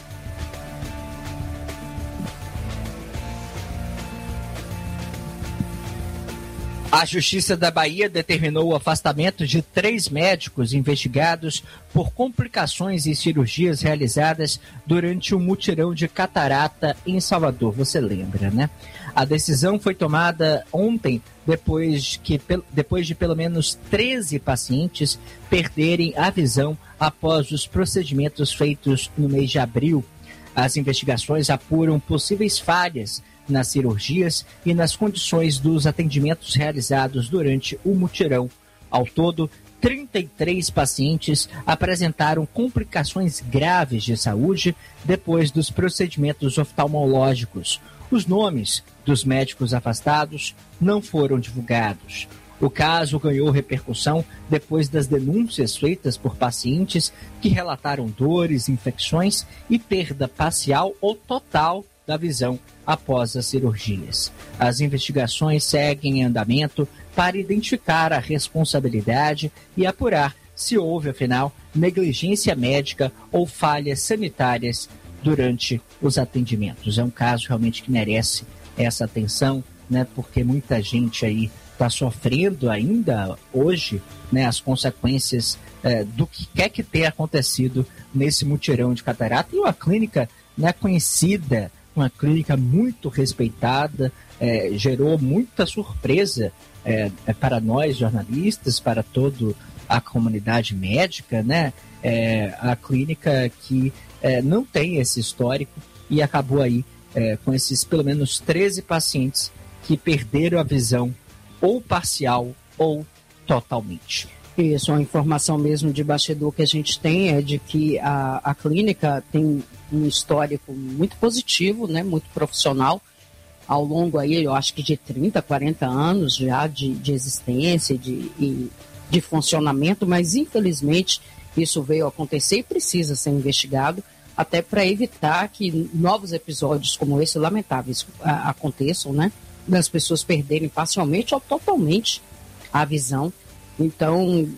A Justiça da Bahia determinou o afastamento de três médicos investigados por complicações em cirurgias realizadas durante o mutirão de catarata em Salvador. Você lembra, né? A decisão foi tomada ontem, depois, que, depois de pelo menos treze pacientes perderem a visão após os procedimentos feitos no mês de abril. As investigações apuram possíveis falhas nas cirurgias e nas condições dos atendimentos realizados durante o mutirão. Ao todo, trinta e três pacientes apresentaram complicações graves de saúde depois dos procedimentos oftalmológicos. Os nomes dos médicos afastados não foram divulgados. O caso ganhou repercussão depois das denúncias feitas por pacientes que relataram dores, infecções e perda parcial ou total da visão após as cirurgias. As investigações seguem em andamento para identificar a responsabilidade e apurar se houve, afinal, negligência médica ou falhas sanitárias durante os atendimentos. É um caso realmente que merece essa atenção, né, porque muita gente aí está sofrendo ainda hoje, né, as consequências é, do que quer que tenha acontecido nesse mutirão de catarata. E uma clínica, né, conhecida, uma clínica muito respeitada, é, gerou muita surpresa é, para nós jornalistas, para toda a comunidade médica, né? É, a clínica que é, não tem esse histórico e acabou aí é, com esses pelo menos treze pacientes que perderam a visão ou parcial ou totalmente.
Isso, uma informação mesmo de bastidor que a gente tem é de que a, a clínica tem um histórico muito positivo, né, muito profissional, ao longo aí, eu acho que de trinta, quarenta anos já de, de existência, de, e, de funcionamento, mas infelizmente isso veio a acontecer e precisa ser investigado, até para evitar que novos episódios como esse, lamentáveis, a, aconteçam, né, das pessoas perderem parcialmente ou totalmente a visão. Então,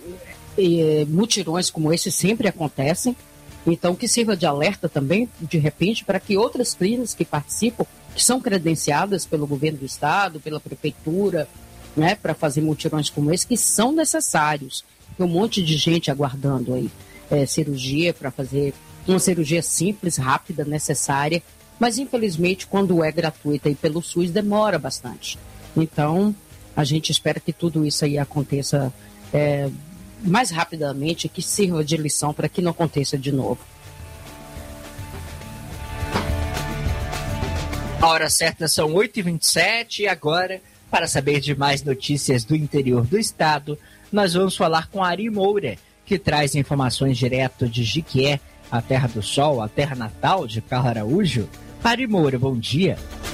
eh, mutirões como esse sempre acontecem, então que sirva de alerta também, de repente, para que outras clínicas que participam, que são credenciadas pelo governo do estado, pela prefeitura, né, para fazer mutirões como esse, que são necessários. Tem um monte de gente aguardando aí eh, cirurgia, para fazer uma cirurgia simples, rápida, necessária, mas infelizmente quando é gratuita e pelo SUS demora bastante. Então, a gente espera que tudo isso aí aconteça É, mais rapidamente, que sirva de lição para que não aconteça de novo.
A hora certa são oito e vinte e sete e agora, para saber de mais notícias do interior do estado, nós vamos falar com Ari Moura, que traz informações direto de Jiquié, a terra do sol, a terra natal de Carla Araújo. Ari Moura, bom dia.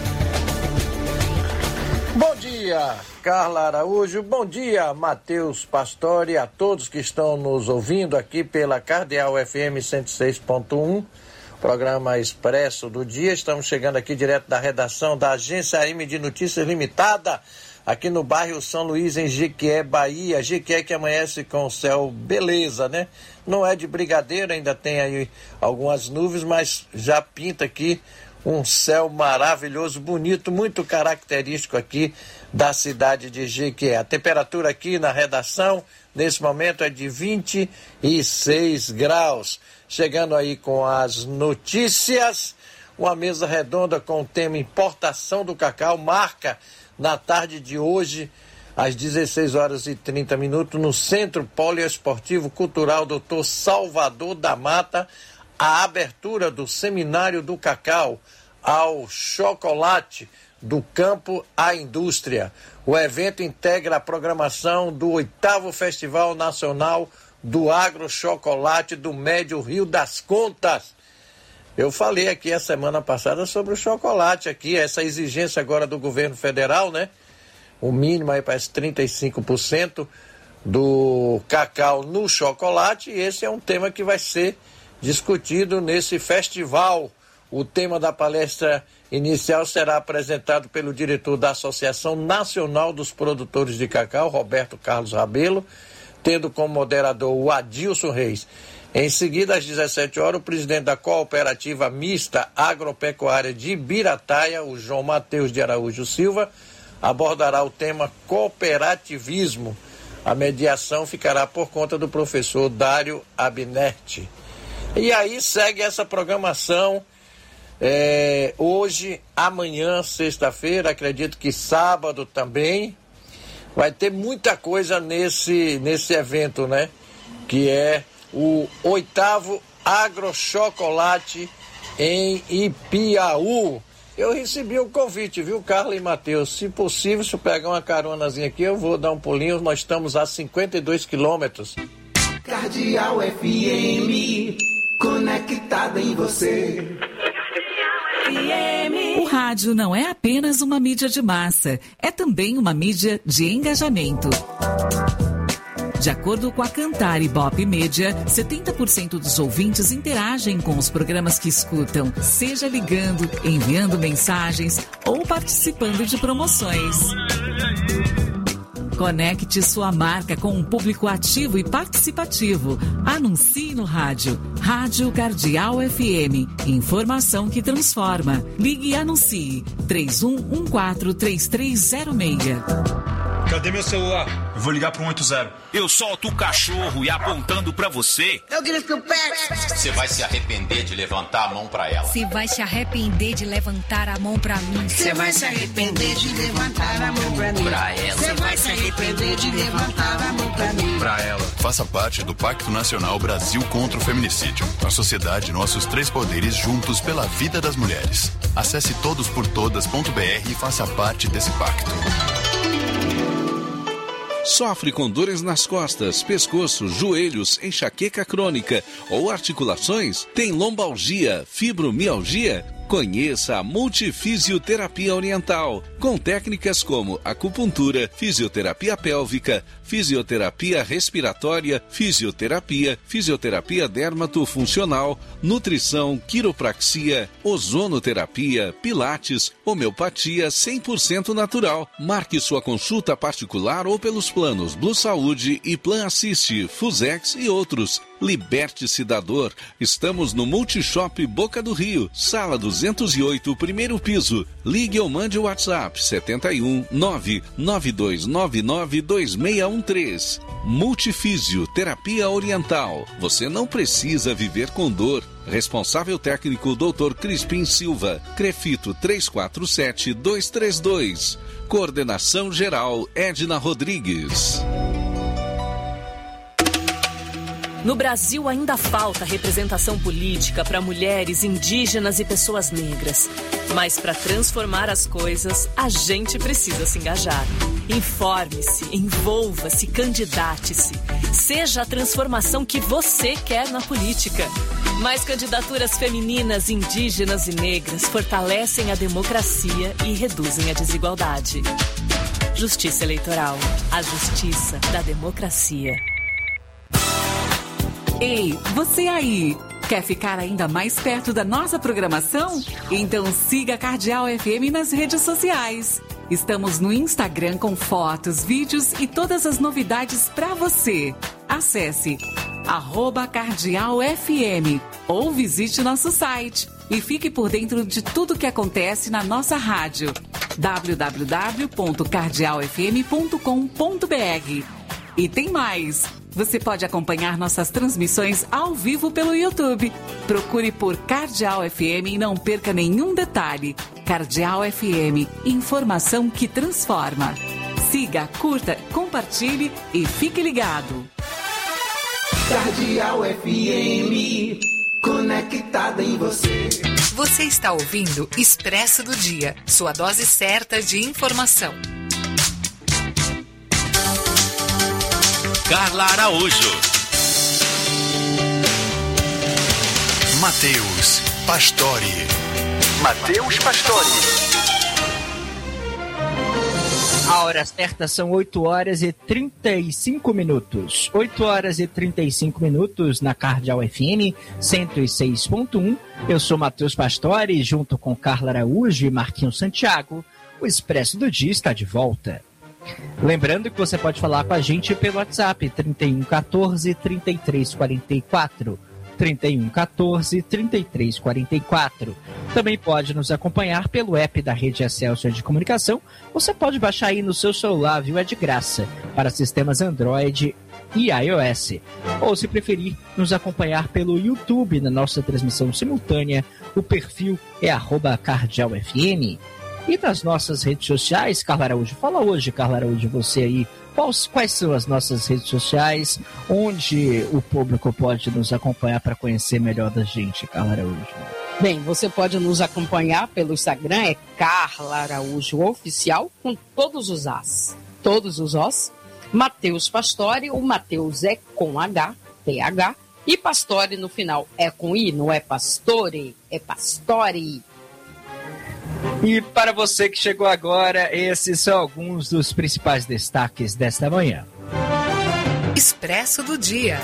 Bom dia, Carla Araújo. Bom dia, Matheus Pastore, a todos que estão nos ouvindo aqui pela Cardeal F M cento e seis ponto um, programa Expresso do Dia. Estamos chegando aqui direto da redação da Agência A M de Notícias Limitada, aqui no bairro São Luís, em Jequié, Bahia. Jequié que amanhece com o céu beleza, né? Não é de brigadeiro, ainda tem aí algumas nuvens, mas já pinta aqui um céu maravilhoso, bonito, muito característico aqui da cidade de Jequié. A temperatura aqui na redação, nesse momento, é de vinte e seis graus. Chegando aí com as notícias, uma mesa redonda com o tema importação do cacau marca na tarde de hoje, às dezesseis horas e trinta minutos, no Centro Poliesportivo Cultural doutor Salvador da Mata, a abertura do Seminário do Cacau ao chocolate do campo à indústria. O evento integra a programação do oitavo Festival Nacional do Agro Chocolate do Médio Rio das Contas. Eu falei aqui a semana passada sobre o chocolate aqui, essa exigência agora do governo federal, né? O mínimo aí parece trinta e cinco por cento do cacau no chocolate, e esse é um tema que vai ser discutido nesse festival. O tema da palestra inicial será apresentado pelo diretor da Associação Nacional dos Produtores de Cacau, Roberto Carlos Rabelo, tendo como moderador o Adilson Reis. Em seguida, às dezessete horas, o presidente da Cooperativa Mista Agropecuária de Ibirataia, o João Mateus de Araújo Silva, abordará o tema cooperativismo. A mediação ficará por conta do professor Dário Abinerte. E aí segue essa programação. É, hoje, amanhã, sexta-feira, acredito que sábado também, vai ter muita coisa nesse, nesse evento, né? Que é o oitavo Agrochocolate em Ipiaú. Eu recebi um convite, viu, Carla e Matheus? Se possível, se eu pegar uma caronazinha aqui, eu vou dar um pulinho. Nós estamos a cinquenta e dois quilômetros.
Cardeal F M, conectado em você.
O rádio não é apenas uma mídia de massa, é também uma mídia de engajamento. De acordo com a Cantar Ibope Média, setenta por cento dos ouvintes interagem com os programas que escutam, seja ligando, enviando mensagens ou participando de promoções. Conecte sua marca com um público ativo e participativo. Anuncie no rádio. Rádio Cardeal F M. Informação que transforma. Ligue e anuncie. três um um quatro, três três zero seis.
Cadê meu celular? Eu vou ligar para um oito zero.
Eu solto o cachorro e apontando pra você.
Eu grito pro pet.
Você vai se arrepender de levantar a mão pra ela.
Você vai se arrepender de levantar a mão pra mim.
Você vai se arrepender de levantar a mão pra mim.
Pra ela.
Você vai se arrepender de levantar a mão pra mim.
Pra ela.
Faça parte do Pacto Nacional Brasil contra o Feminicídio. A sociedade, nossos três poderes juntos pela vida das mulheres. Acesse todos por todas ponto b r e faça parte desse pacto.
Sofre com dores nas costas, pescoço, joelhos, enxaqueca crônica ou articulações? Tem lombalgia, fibromialgia? Conheça a Multifisioterapia Oriental, com técnicas como acupuntura, fisioterapia pélvica, fisioterapia respiratória, fisioterapia, fisioterapia dermatofuncional, nutrição, quiropraxia, ozonoterapia, pilates, homeopatia cem por cento natural. Marque sua consulta particular ou pelos planos Blue Saúde e Plan Assist, Fusex e outros. Liberte-se da dor. Estamos no Multishop Boca do Rio, sala duzentos e oito, primeiro piso. Ligue ou mande o WhatsApp setenta e um, nove nove dois nove nove dois seis um três. Multifísio Terapia Oriental. Você não precisa viver com dor. Responsável técnico doutor Crispim Silva. Crefito três quatro sete, dois três dois. Coordenação geral Edna Rodrigues.
No Brasil ainda falta representação política para mulheres, indígenas e pessoas negras. Mas para transformar as coisas, a gente precisa se engajar. Informe-se, envolva-se, candidate-se. Seja a transformação que você quer na política. Mais candidaturas femininas, indígenas e negras fortalecem a democracia e reduzem a desigualdade. Justiça Eleitoral. A justiça da democracia.
Ei, você aí! Quer ficar ainda mais perto da nossa programação? Então siga a Cardeal F M nas redes sociais. Estamos no Instagram com fotos, vídeos e todas as novidades para você. Acesse arroba Cardeal F M ou visite nosso site e fique por dentro de tudo que acontece na nossa rádio. w w w ponto cardeal f m ponto com ponto b r. E tem mais! Você pode acompanhar nossas transmissões ao vivo pelo YouTube. Procure por Cardeal F M e não perca nenhum detalhe. Cardeal F M, informação que transforma. Siga, curta, compartilhe e fique ligado.
Cardeal F M, conectada em você.
Você está ouvindo Expresso do Dia, sua dose certa de informação.
Carla Araújo.
Matheus Pastore.
Matheus Pastore. A hora certa são oito horas e trinta e cinco minutos. oito horas e trinta e cinco minutos na Cardeal F M cento e seis ponto um. Eu sou Matheus Pastore, junto com Carla Araújo e Marquinhos Santiago. O Expresso do Dia está de volta. Lembrando que você pode falar com a gente pelo WhatsApp trinta e um quatorze, trinta e três quarenta e quatro. trinta e um quatorze, trinta e três quarenta e quatro. Também pode nos acompanhar pelo app da Rede Excelsior de Comunicação. Você pode baixar aí no seu celular, viu? É de graça para sistemas Android e iOS. Ou, se preferir, nos acompanhar pelo YouTube na nossa transmissão simultânea. O perfil é arroba Cardeal F M. E nas nossas redes sociais, Carla Araújo, fala hoje, Carla Araújo, você aí, quais, quais são as nossas redes sociais, onde o público pode nos acompanhar para conhecer melhor da gente, Carla Araújo?
Bem, você pode nos acompanhar pelo Instagram, é Carla Araújo Oficial, com todos os As, todos os Os. Matheus Pastore, o Matheus é com H, T H, e Pastore no final é com I, não é Pastore, é Pastore.
E para você que chegou agora, esses são alguns dos principais destaques desta manhã.
Expresso do Dia.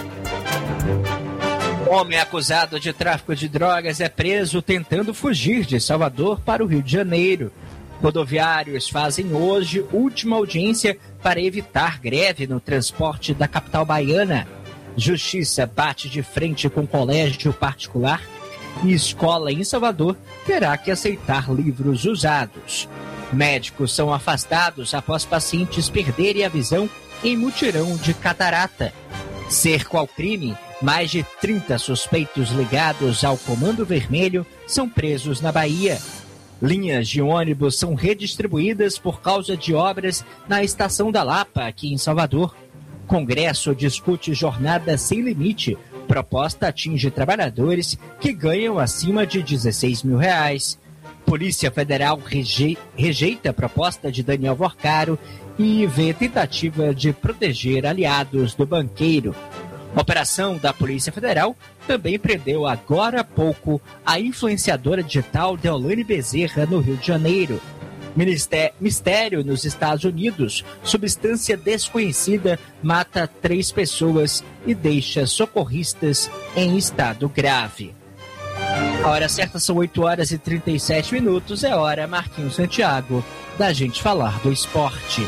Homem acusado de tráfico de drogas é preso tentando fugir de Salvador para o Rio de Janeiro. Rodoviários fazem hoje última audiência para evitar greve no transporte da capital baiana. Justiça bate de frente com colégio particular e escola em Salvador terá que aceitar livros usados. Médicos são afastados após pacientes perderem a visão em mutirão de catarata. Cerco ao crime, mais de trinta suspeitos ligados ao Comando Vermelho são presos na Bahia. Linhas de ônibus são redistribuídas por causa de obras na Estação da Lapa, aqui em Salvador. Congresso discute jornada sem limite. Proposta atinge trabalhadores que ganham acima de dezesseis mil reais. Polícia Federal reje... rejeita a proposta de Daniel Vorcaro e vê tentativa de proteger aliados do banqueiro. Operação da Polícia Federal também prendeu agora há pouco a influenciadora digital Deolane Bezerra no Rio de Janeiro. Mistério nos Estados Unidos. Substância desconhecida mata três pessoas e deixa socorristas em estado grave. A hora certa são oito horas e trinta e sete minutos. É hora, Marquinhos Santiago, da gente falar do esporte.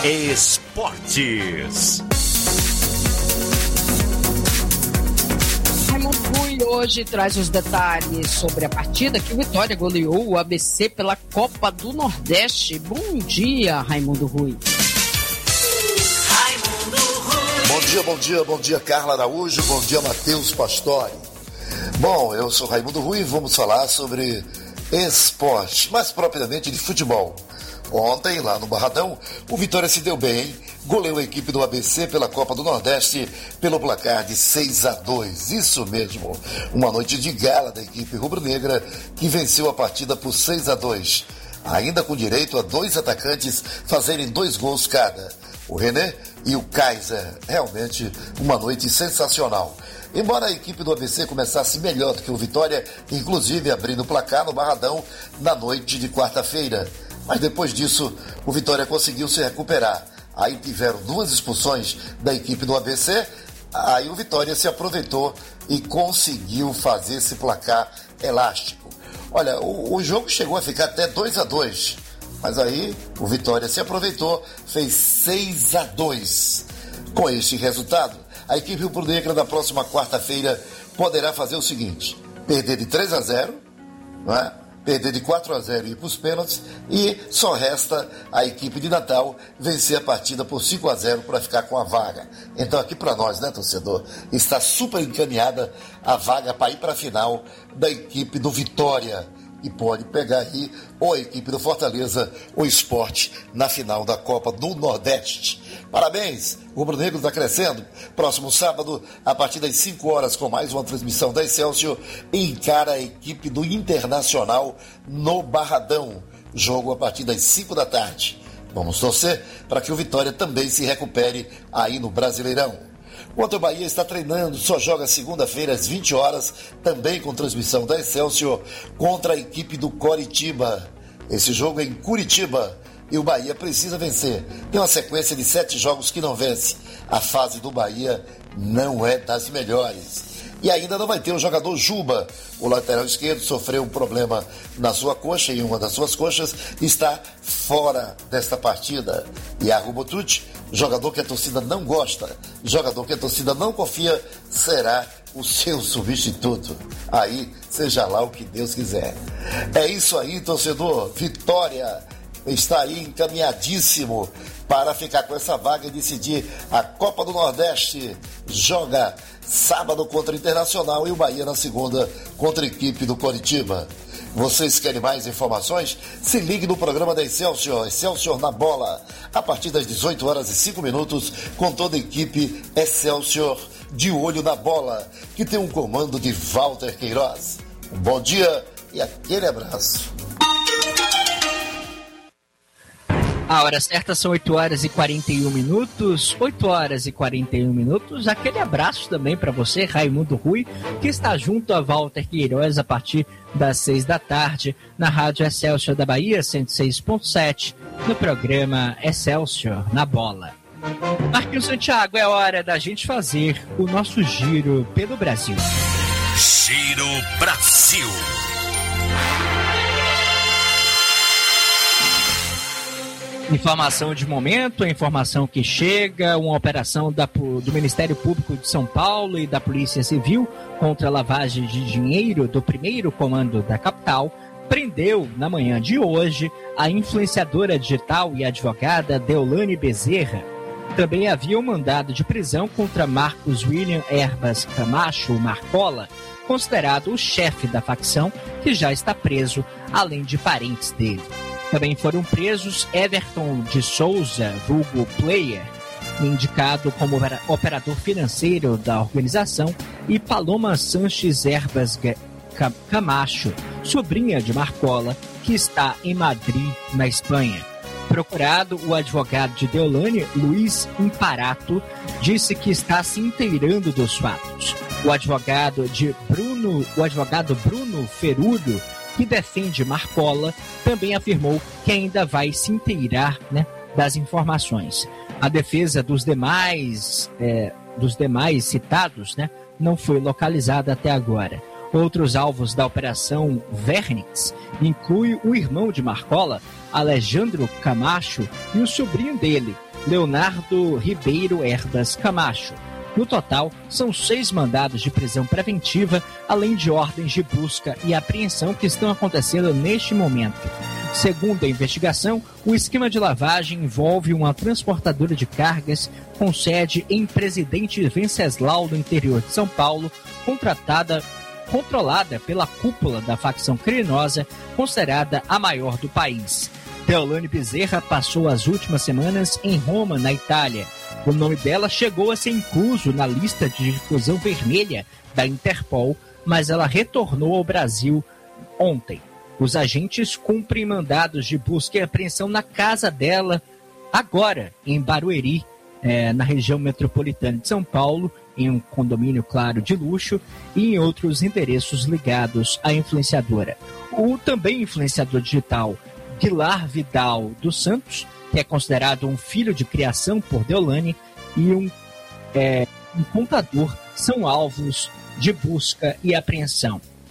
Esportes.
E hoje traz os detalhes sobre a partida que o Vitória goleou o A B C pela Copa do Nordeste. Bom dia, Raimundo Rui.
Raimundo Rui.
Bom dia, bom dia, bom dia, Carla Araújo, bom dia, Matheus Pastore. Bom, eu sou Raimundo Rui e vamos falar sobre esporte, mais propriamente de futebol. Ontem, lá no Barradão, o Vitória se deu bem, goleou a equipe do A B C pela Copa do Nordeste pelo placar de seis a dois. Isso mesmo, uma noite de gala da equipe rubro-negra que venceu a partida por seis a dois, ainda com direito a dois atacantes fazerem dois gols cada, o René e o Kaiser. Realmente uma noite sensacional. Embora a equipe do A B C começasse melhor do que o Vitória, inclusive abrindo o placar no Barradão na noite de quarta-feira. Mas depois disso, o Vitória conseguiu se recuperar. Aí tiveram duas expulsões da equipe do A B C, aí o Vitória se aproveitou e conseguiu fazer esse placar elástico. Olha, o, o jogo chegou a ficar até dois a dois, Mas aí o Vitória se aproveitou, fez seis a dois. Com este resultado, a equipe rubro-negra da próxima quarta-feira poderá fazer o seguinte: perder de três a zero, não é? Perder de quatro a zero e ir para os pênaltis, e só resta a equipe de Natal vencer a partida por cinco a zero para ficar com a vaga. Então aqui para nós, né, torcedor, está super encaminhada a vaga para ir para a final da equipe do Vitória. E pode pegar aí ou a equipe do Fortaleza ou o Sport na final da Copa do Nordeste. Parabéns, o Rubro Negro está crescendo. Próximo sábado, a partir das cinco horas, com mais uma transmissão da Excelsior, encara a equipe do Internacional no Barradão. Jogo a partir das cinco da tarde. Vamos torcer para que o Vitória também se recupere aí no Brasileirão. Enquanto o Bahia está treinando, só joga segunda-feira às vinte horas, também com transmissão da Excelsior, contra a equipe do Coritiba. Esse jogo é em Curitiba e o Bahia precisa vencer. Tem uma sequência de sete jogos que não vence. A fase do Bahia não é das melhores. E ainda não vai ter o jogador Juba. O lateral esquerdo sofreu um problema na sua coxa, em uma das suas coxas, está fora desta partida. E a Rubotucci, jogador que a torcida não gosta, jogador que a torcida não confia, será o seu substituto. Aí, seja lá o que Deus quiser. É isso aí, torcedor. Vitória está aí encaminhadíssimo para ficar com essa vaga e decidir a Copa do Nordeste. Joga sábado contra o Internacional e o Bahia na segunda contra a equipe do Coritiba. Vocês querem mais informações? Se ligue no programa da Excelsior, Excelsior na Bola, a partir das dezoito horas e cinco minutos, com toda a equipe Excelsior de olho na bola, que tem um comando de Walter Queiroz. Um bom dia e aquele abraço.
A hora certa são oito horas e quarenta e um minutos. oito horas e quarenta e um minutos. Aquele abraço também para você, Raimundo Rui, que está junto a Walter Queiroz a partir das seis da tarde na Rádio Excelsior da Bahia, cento e seis ponto sete, no programa Excelsior na Bola. Marquinhos Santiago, é hora da gente fazer o nosso giro pelo Brasil.
Giro Brasil.
Informação de momento, a informação que chega, uma operação da, do Ministério Público de São Paulo e da Polícia Civil contra a lavagem de dinheiro do primeiro comando da capital prendeu, na manhã de hoje, a influenciadora digital e advogada Deolane Bezerra. Também havia um mandado de prisão contra Marcos William Erbas Camacho Marcola, considerado o chefe da facção, que já está preso, além de parentes dele. Também foram presos Everton de Souza, vulgo Player, indicado como operador financeiro da organização, e Paloma Sanches Erbas Camacho, sobrinha de Marcola, que está em Madrid, na Espanha. Procurado, o advogado de Deolane, Luiz Imparato, disse que está se inteirando dos fatos. O advogado de Bruno, o advogado Bruno Ferulho, que defende Marcola, também afirmou que ainda vai se inteirar, né, das informações. A defesa dos demais, é, dos demais citados, né, não foi localizada até agora. Outros alvos da Operação Vernix incluem o irmão de Marcola, Alejandro Camacho, e o sobrinho dele, Leonardo Ribeiro Erbas Camacho. No total, são seis mandados de prisão preventiva, além de ordens de busca e apreensão que estão acontecendo neste momento. Segundo a investigação, o esquema de lavagem envolve uma transportadora de cargas com sede em Presidente Venceslau, no interior de São Paulo, contratada, controlada pela cúpula da facção criminosa, considerada a maior do país. Deolane Bezerra passou as últimas semanas em Roma, na Itália. O nome dela chegou a ser incluso na lista de difusão vermelha da Interpol, mas ela retornou ao Brasil ontem. Os agentes cumprem mandados de busca e apreensão na casa dela, agora em Barueri, é, na região metropolitana de São Paulo, em um condomínio, claro, de luxo, e em outros endereços ligados à influenciadora. O também influenciador digital Guilar Vidal dos Santos, que é considerado um filho de criação por Deolane, e um, é, um contador são alvos de busca e apreensão.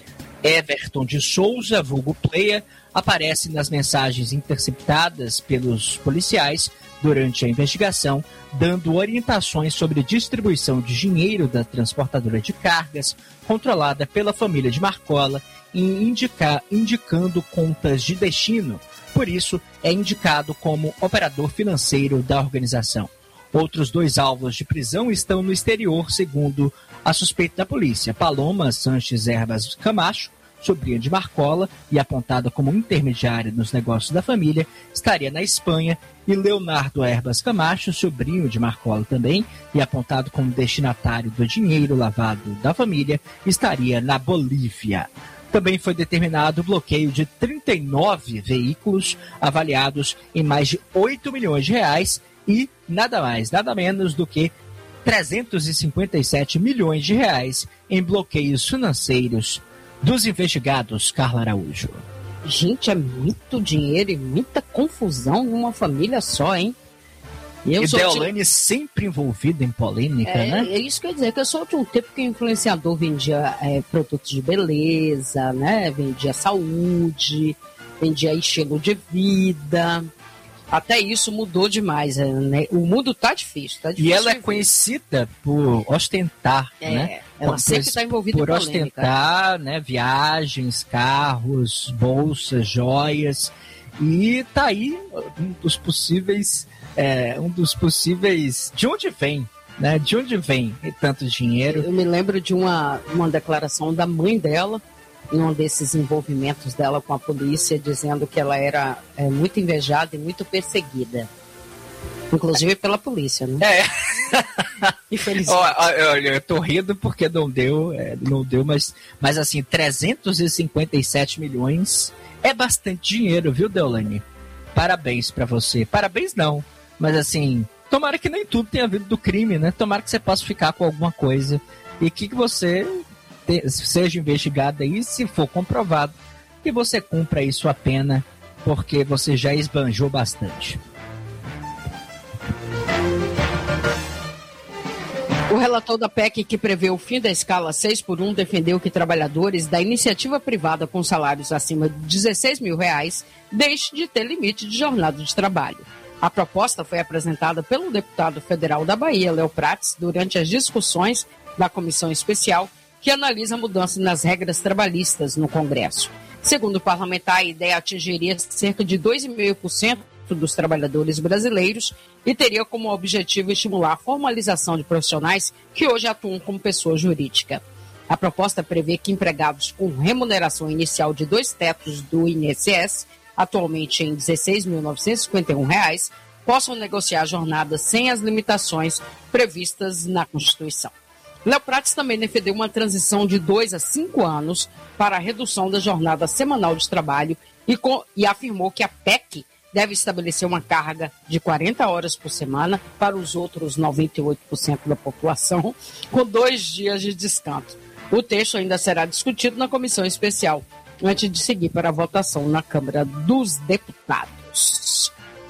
Everton de Souza, vulgo Player, aparece nas mensagens interceptadas pelos policiais durante a investigação, dando orientações sobre distribuição de dinheiro da transportadora de cargas controlada pela família de Marcola e indica, indicando contas de destino. Por isso, é indicado como operador financeiro da organização. Outros dois alvos de prisão estão no exterior, segundo a suspeita da polícia. Paloma Sanches Herbas Camacho, sobrinha de Marcola e apontada como intermediária nos negócios da família, estaria na Espanha, e Leonardo Herbas Camacho, sobrinho de Marcola também, e apontado como destinatário do dinheiro lavado da família, estaria na Bolívia. Também foi determinado o bloqueio de trinta e nove veículos avaliados em mais de oito milhões de reais e nada mais, nada menos do que trezentos e cinquenta e sete milhões de reais em bloqueios financeiros dos investigados. Carla Araújo.
Gente, é muito dinheiro e muita confusão numa família só, hein?
E, eu e Deolane de... sempre envolvida em polêmica,
é,
né?
É isso que eu ia dizer, que eu sou de um tempo que o influenciador vendia é, produtos de beleza, né? Vendia saúde, vendia estilo de vida. Até isso mudou demais, né? O mundo tá difícil, tá difícil.
E ela é conhecida por ostentar,
é,
né?
Ela
por,
sempre está envolvida
por
em polêmica.
Por ostentar, né? Viagens, carros, bolsas, joias. E tá aí um dos possíveis, é, um dos possíveis... De onde vem, né? De onde vem tanto dinheiro?
Eu me lembro de uma, uma declaração da mãe dela, em um desses envolvimentos dela com a polícia, dizendo que ela era é, muito invejada e muito perseguida. Inclusive pela polícia, né?
É.
Infelizmente.
Olha, eu tô rindo porque não deu, é, não deu, mas, mas assim, trezentos e cinquenta e sete milhões é bastante dinheiro, viu, Deolane? Parabéns pra você. Parabéns não, mas assim, tomara que nem tudo tenha vindo do crime, né? Tomara que você possa ficar com alguma coisa e que você seja investigado aí, se for comprovado, que você cumpra aí sua pena, porque você já esbanjou bastante.
O relator da P E C que prevê o fim da escala seis por um defendeu que trabalhadores da iniciativa privada com salários acima de dezesseis mil reais deixem de ter limite de jornada de trabalho. A proposta foi apresentada pelo deputado federal da Bahia, Léo Prates, durante as discussões da comissão especial que analisa a mudança nas regras trabalhistas no Congresso. Segundo o parlamentar, a ideia atingiria cerca de dois vírgula cinco por cento dos trabalhadores brasileiros e teria como objetivo estimular a formalização de profissionais que hoje atuam como pessoa jurídica. A proposta prevê que empregados com remuneração inicial de dois tetos do I N S S, atualmente em dezesseis mil novecentos e cinquenta e um reais, possam negociar jornadas sem as limitações previstas na Constituição. Léo Prates também defendeu uma transição de dois a cinco anos para a redução da jornada semanal de trabalho e, com, e afirmou que a P E C deve estabelecer uma carga de quarenta horas por semana para os outros noventa e oito por cento da população, com dois dias de descanso. O texto ainda será discutido na comissão especial, antes de seguir para a votação na Câmara dos Deputados.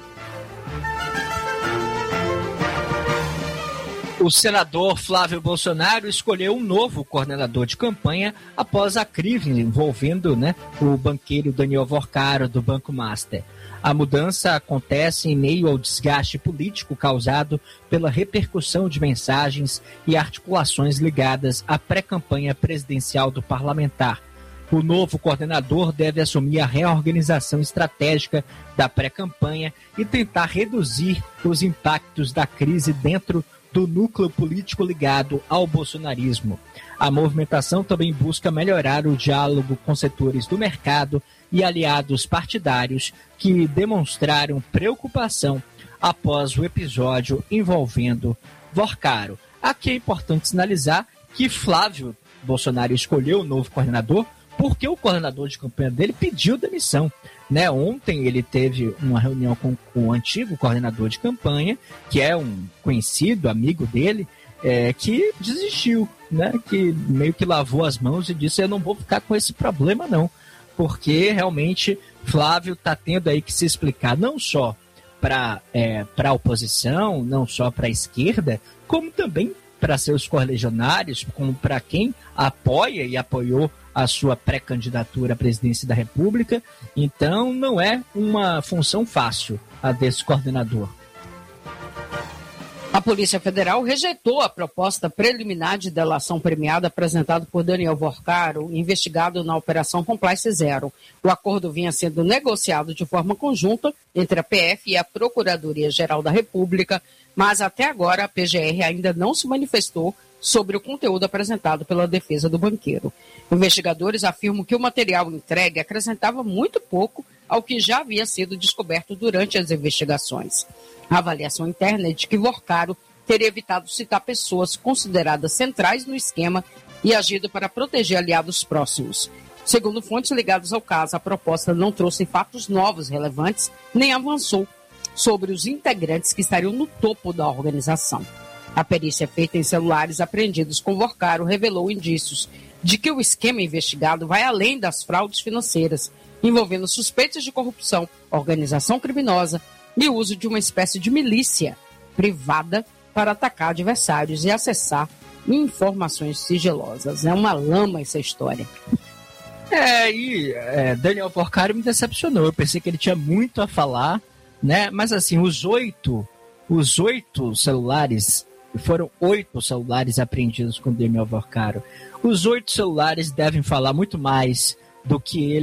O senador Flávio Bolsonaro escolheu um novo coordenador de campanha após a crise envolvendo, né, o banqueiro Daniel Vorcaro, do Banco Master. A mudança acontece em meio ao desgaste político causado pela repercussão de mensagens e articulações ligadas à pré-campanha presidencial do parlamentar. O novo coordenador deve assumir a reorganização estratégica da pré-campanha e tentar reduzir os impactos da crise dentro do núcleo político ligado ao bolsonarismo. A movimentação também busca melhorar o diálogo com setores do mercado e aliados partidários que demonstraram preocupação após o episódio envolvendo Vorcaro. Aqui é importante sinalizar que Flávio Bolsonaro escolheu o novo coordenador porque o coordenador de campanha dele pediu demissão. Né? Ontem ele teve uma reunião com, com o antigo coordenador de campanha, que é um conhecido, amigo dele, é, que desistiu, né? Que meio que lavou as mãos e disse: eu não vou ficar com esse problema não, porque realmente Flávio está tendo aí que se explicar não só para é, para a oposição, não só para a esquerda, como também para seus correligionários, como para quem apoia e apoiou a sua pré-candidatura à presidência da República. Então, não é uma função fácil a desse coordenador.
A Polícia Federal rejeitou a proposta preliminar de delação premiada apresentada por Daniel Vorcaro, investigado na Operação Compliance Zero. O acordo vinha sendo negociado de forma conjunta entre a P F e a Procuradoria-Geral da República, mas até agora a P G R ainda não se manifestou sobre o conteúdo apresentado pela defesa do banqueiro. Investigadores afirmam que o material entregue acrescentava muito pouco ao que já havia sido descoberto durante as investigações. A avaliação interna é de que Vorcaro teria evitado citar pessoas consideradas centrais no esquema e agido para proteger aliados próximos. Segundo fontes ligadas ao caso, a proposta não trouxe fatos novos relevantes, nem avançou sobre os integrantes que estariam no topo da organização. A perícia feita em celulares apreendidos com Vorcaro revelou indícios de que o esquema investigado vai além das fraudes financeiras, envolvendo suspeitas de corrupção, organização criminosa e uso de uma espécie de milícia privada para atacar adversários e acessar informações sigilosas. É uma lama essa história.
É, e é, Daniel Vorcaro me decepcionou. Eu pensei que ele tinha muito a falar, né? Mas assim, os oito, os oito celulares, foram oito celulares apreendidos com Daniel Vorcaro. Os oito celulares devem falar muito mais do que ele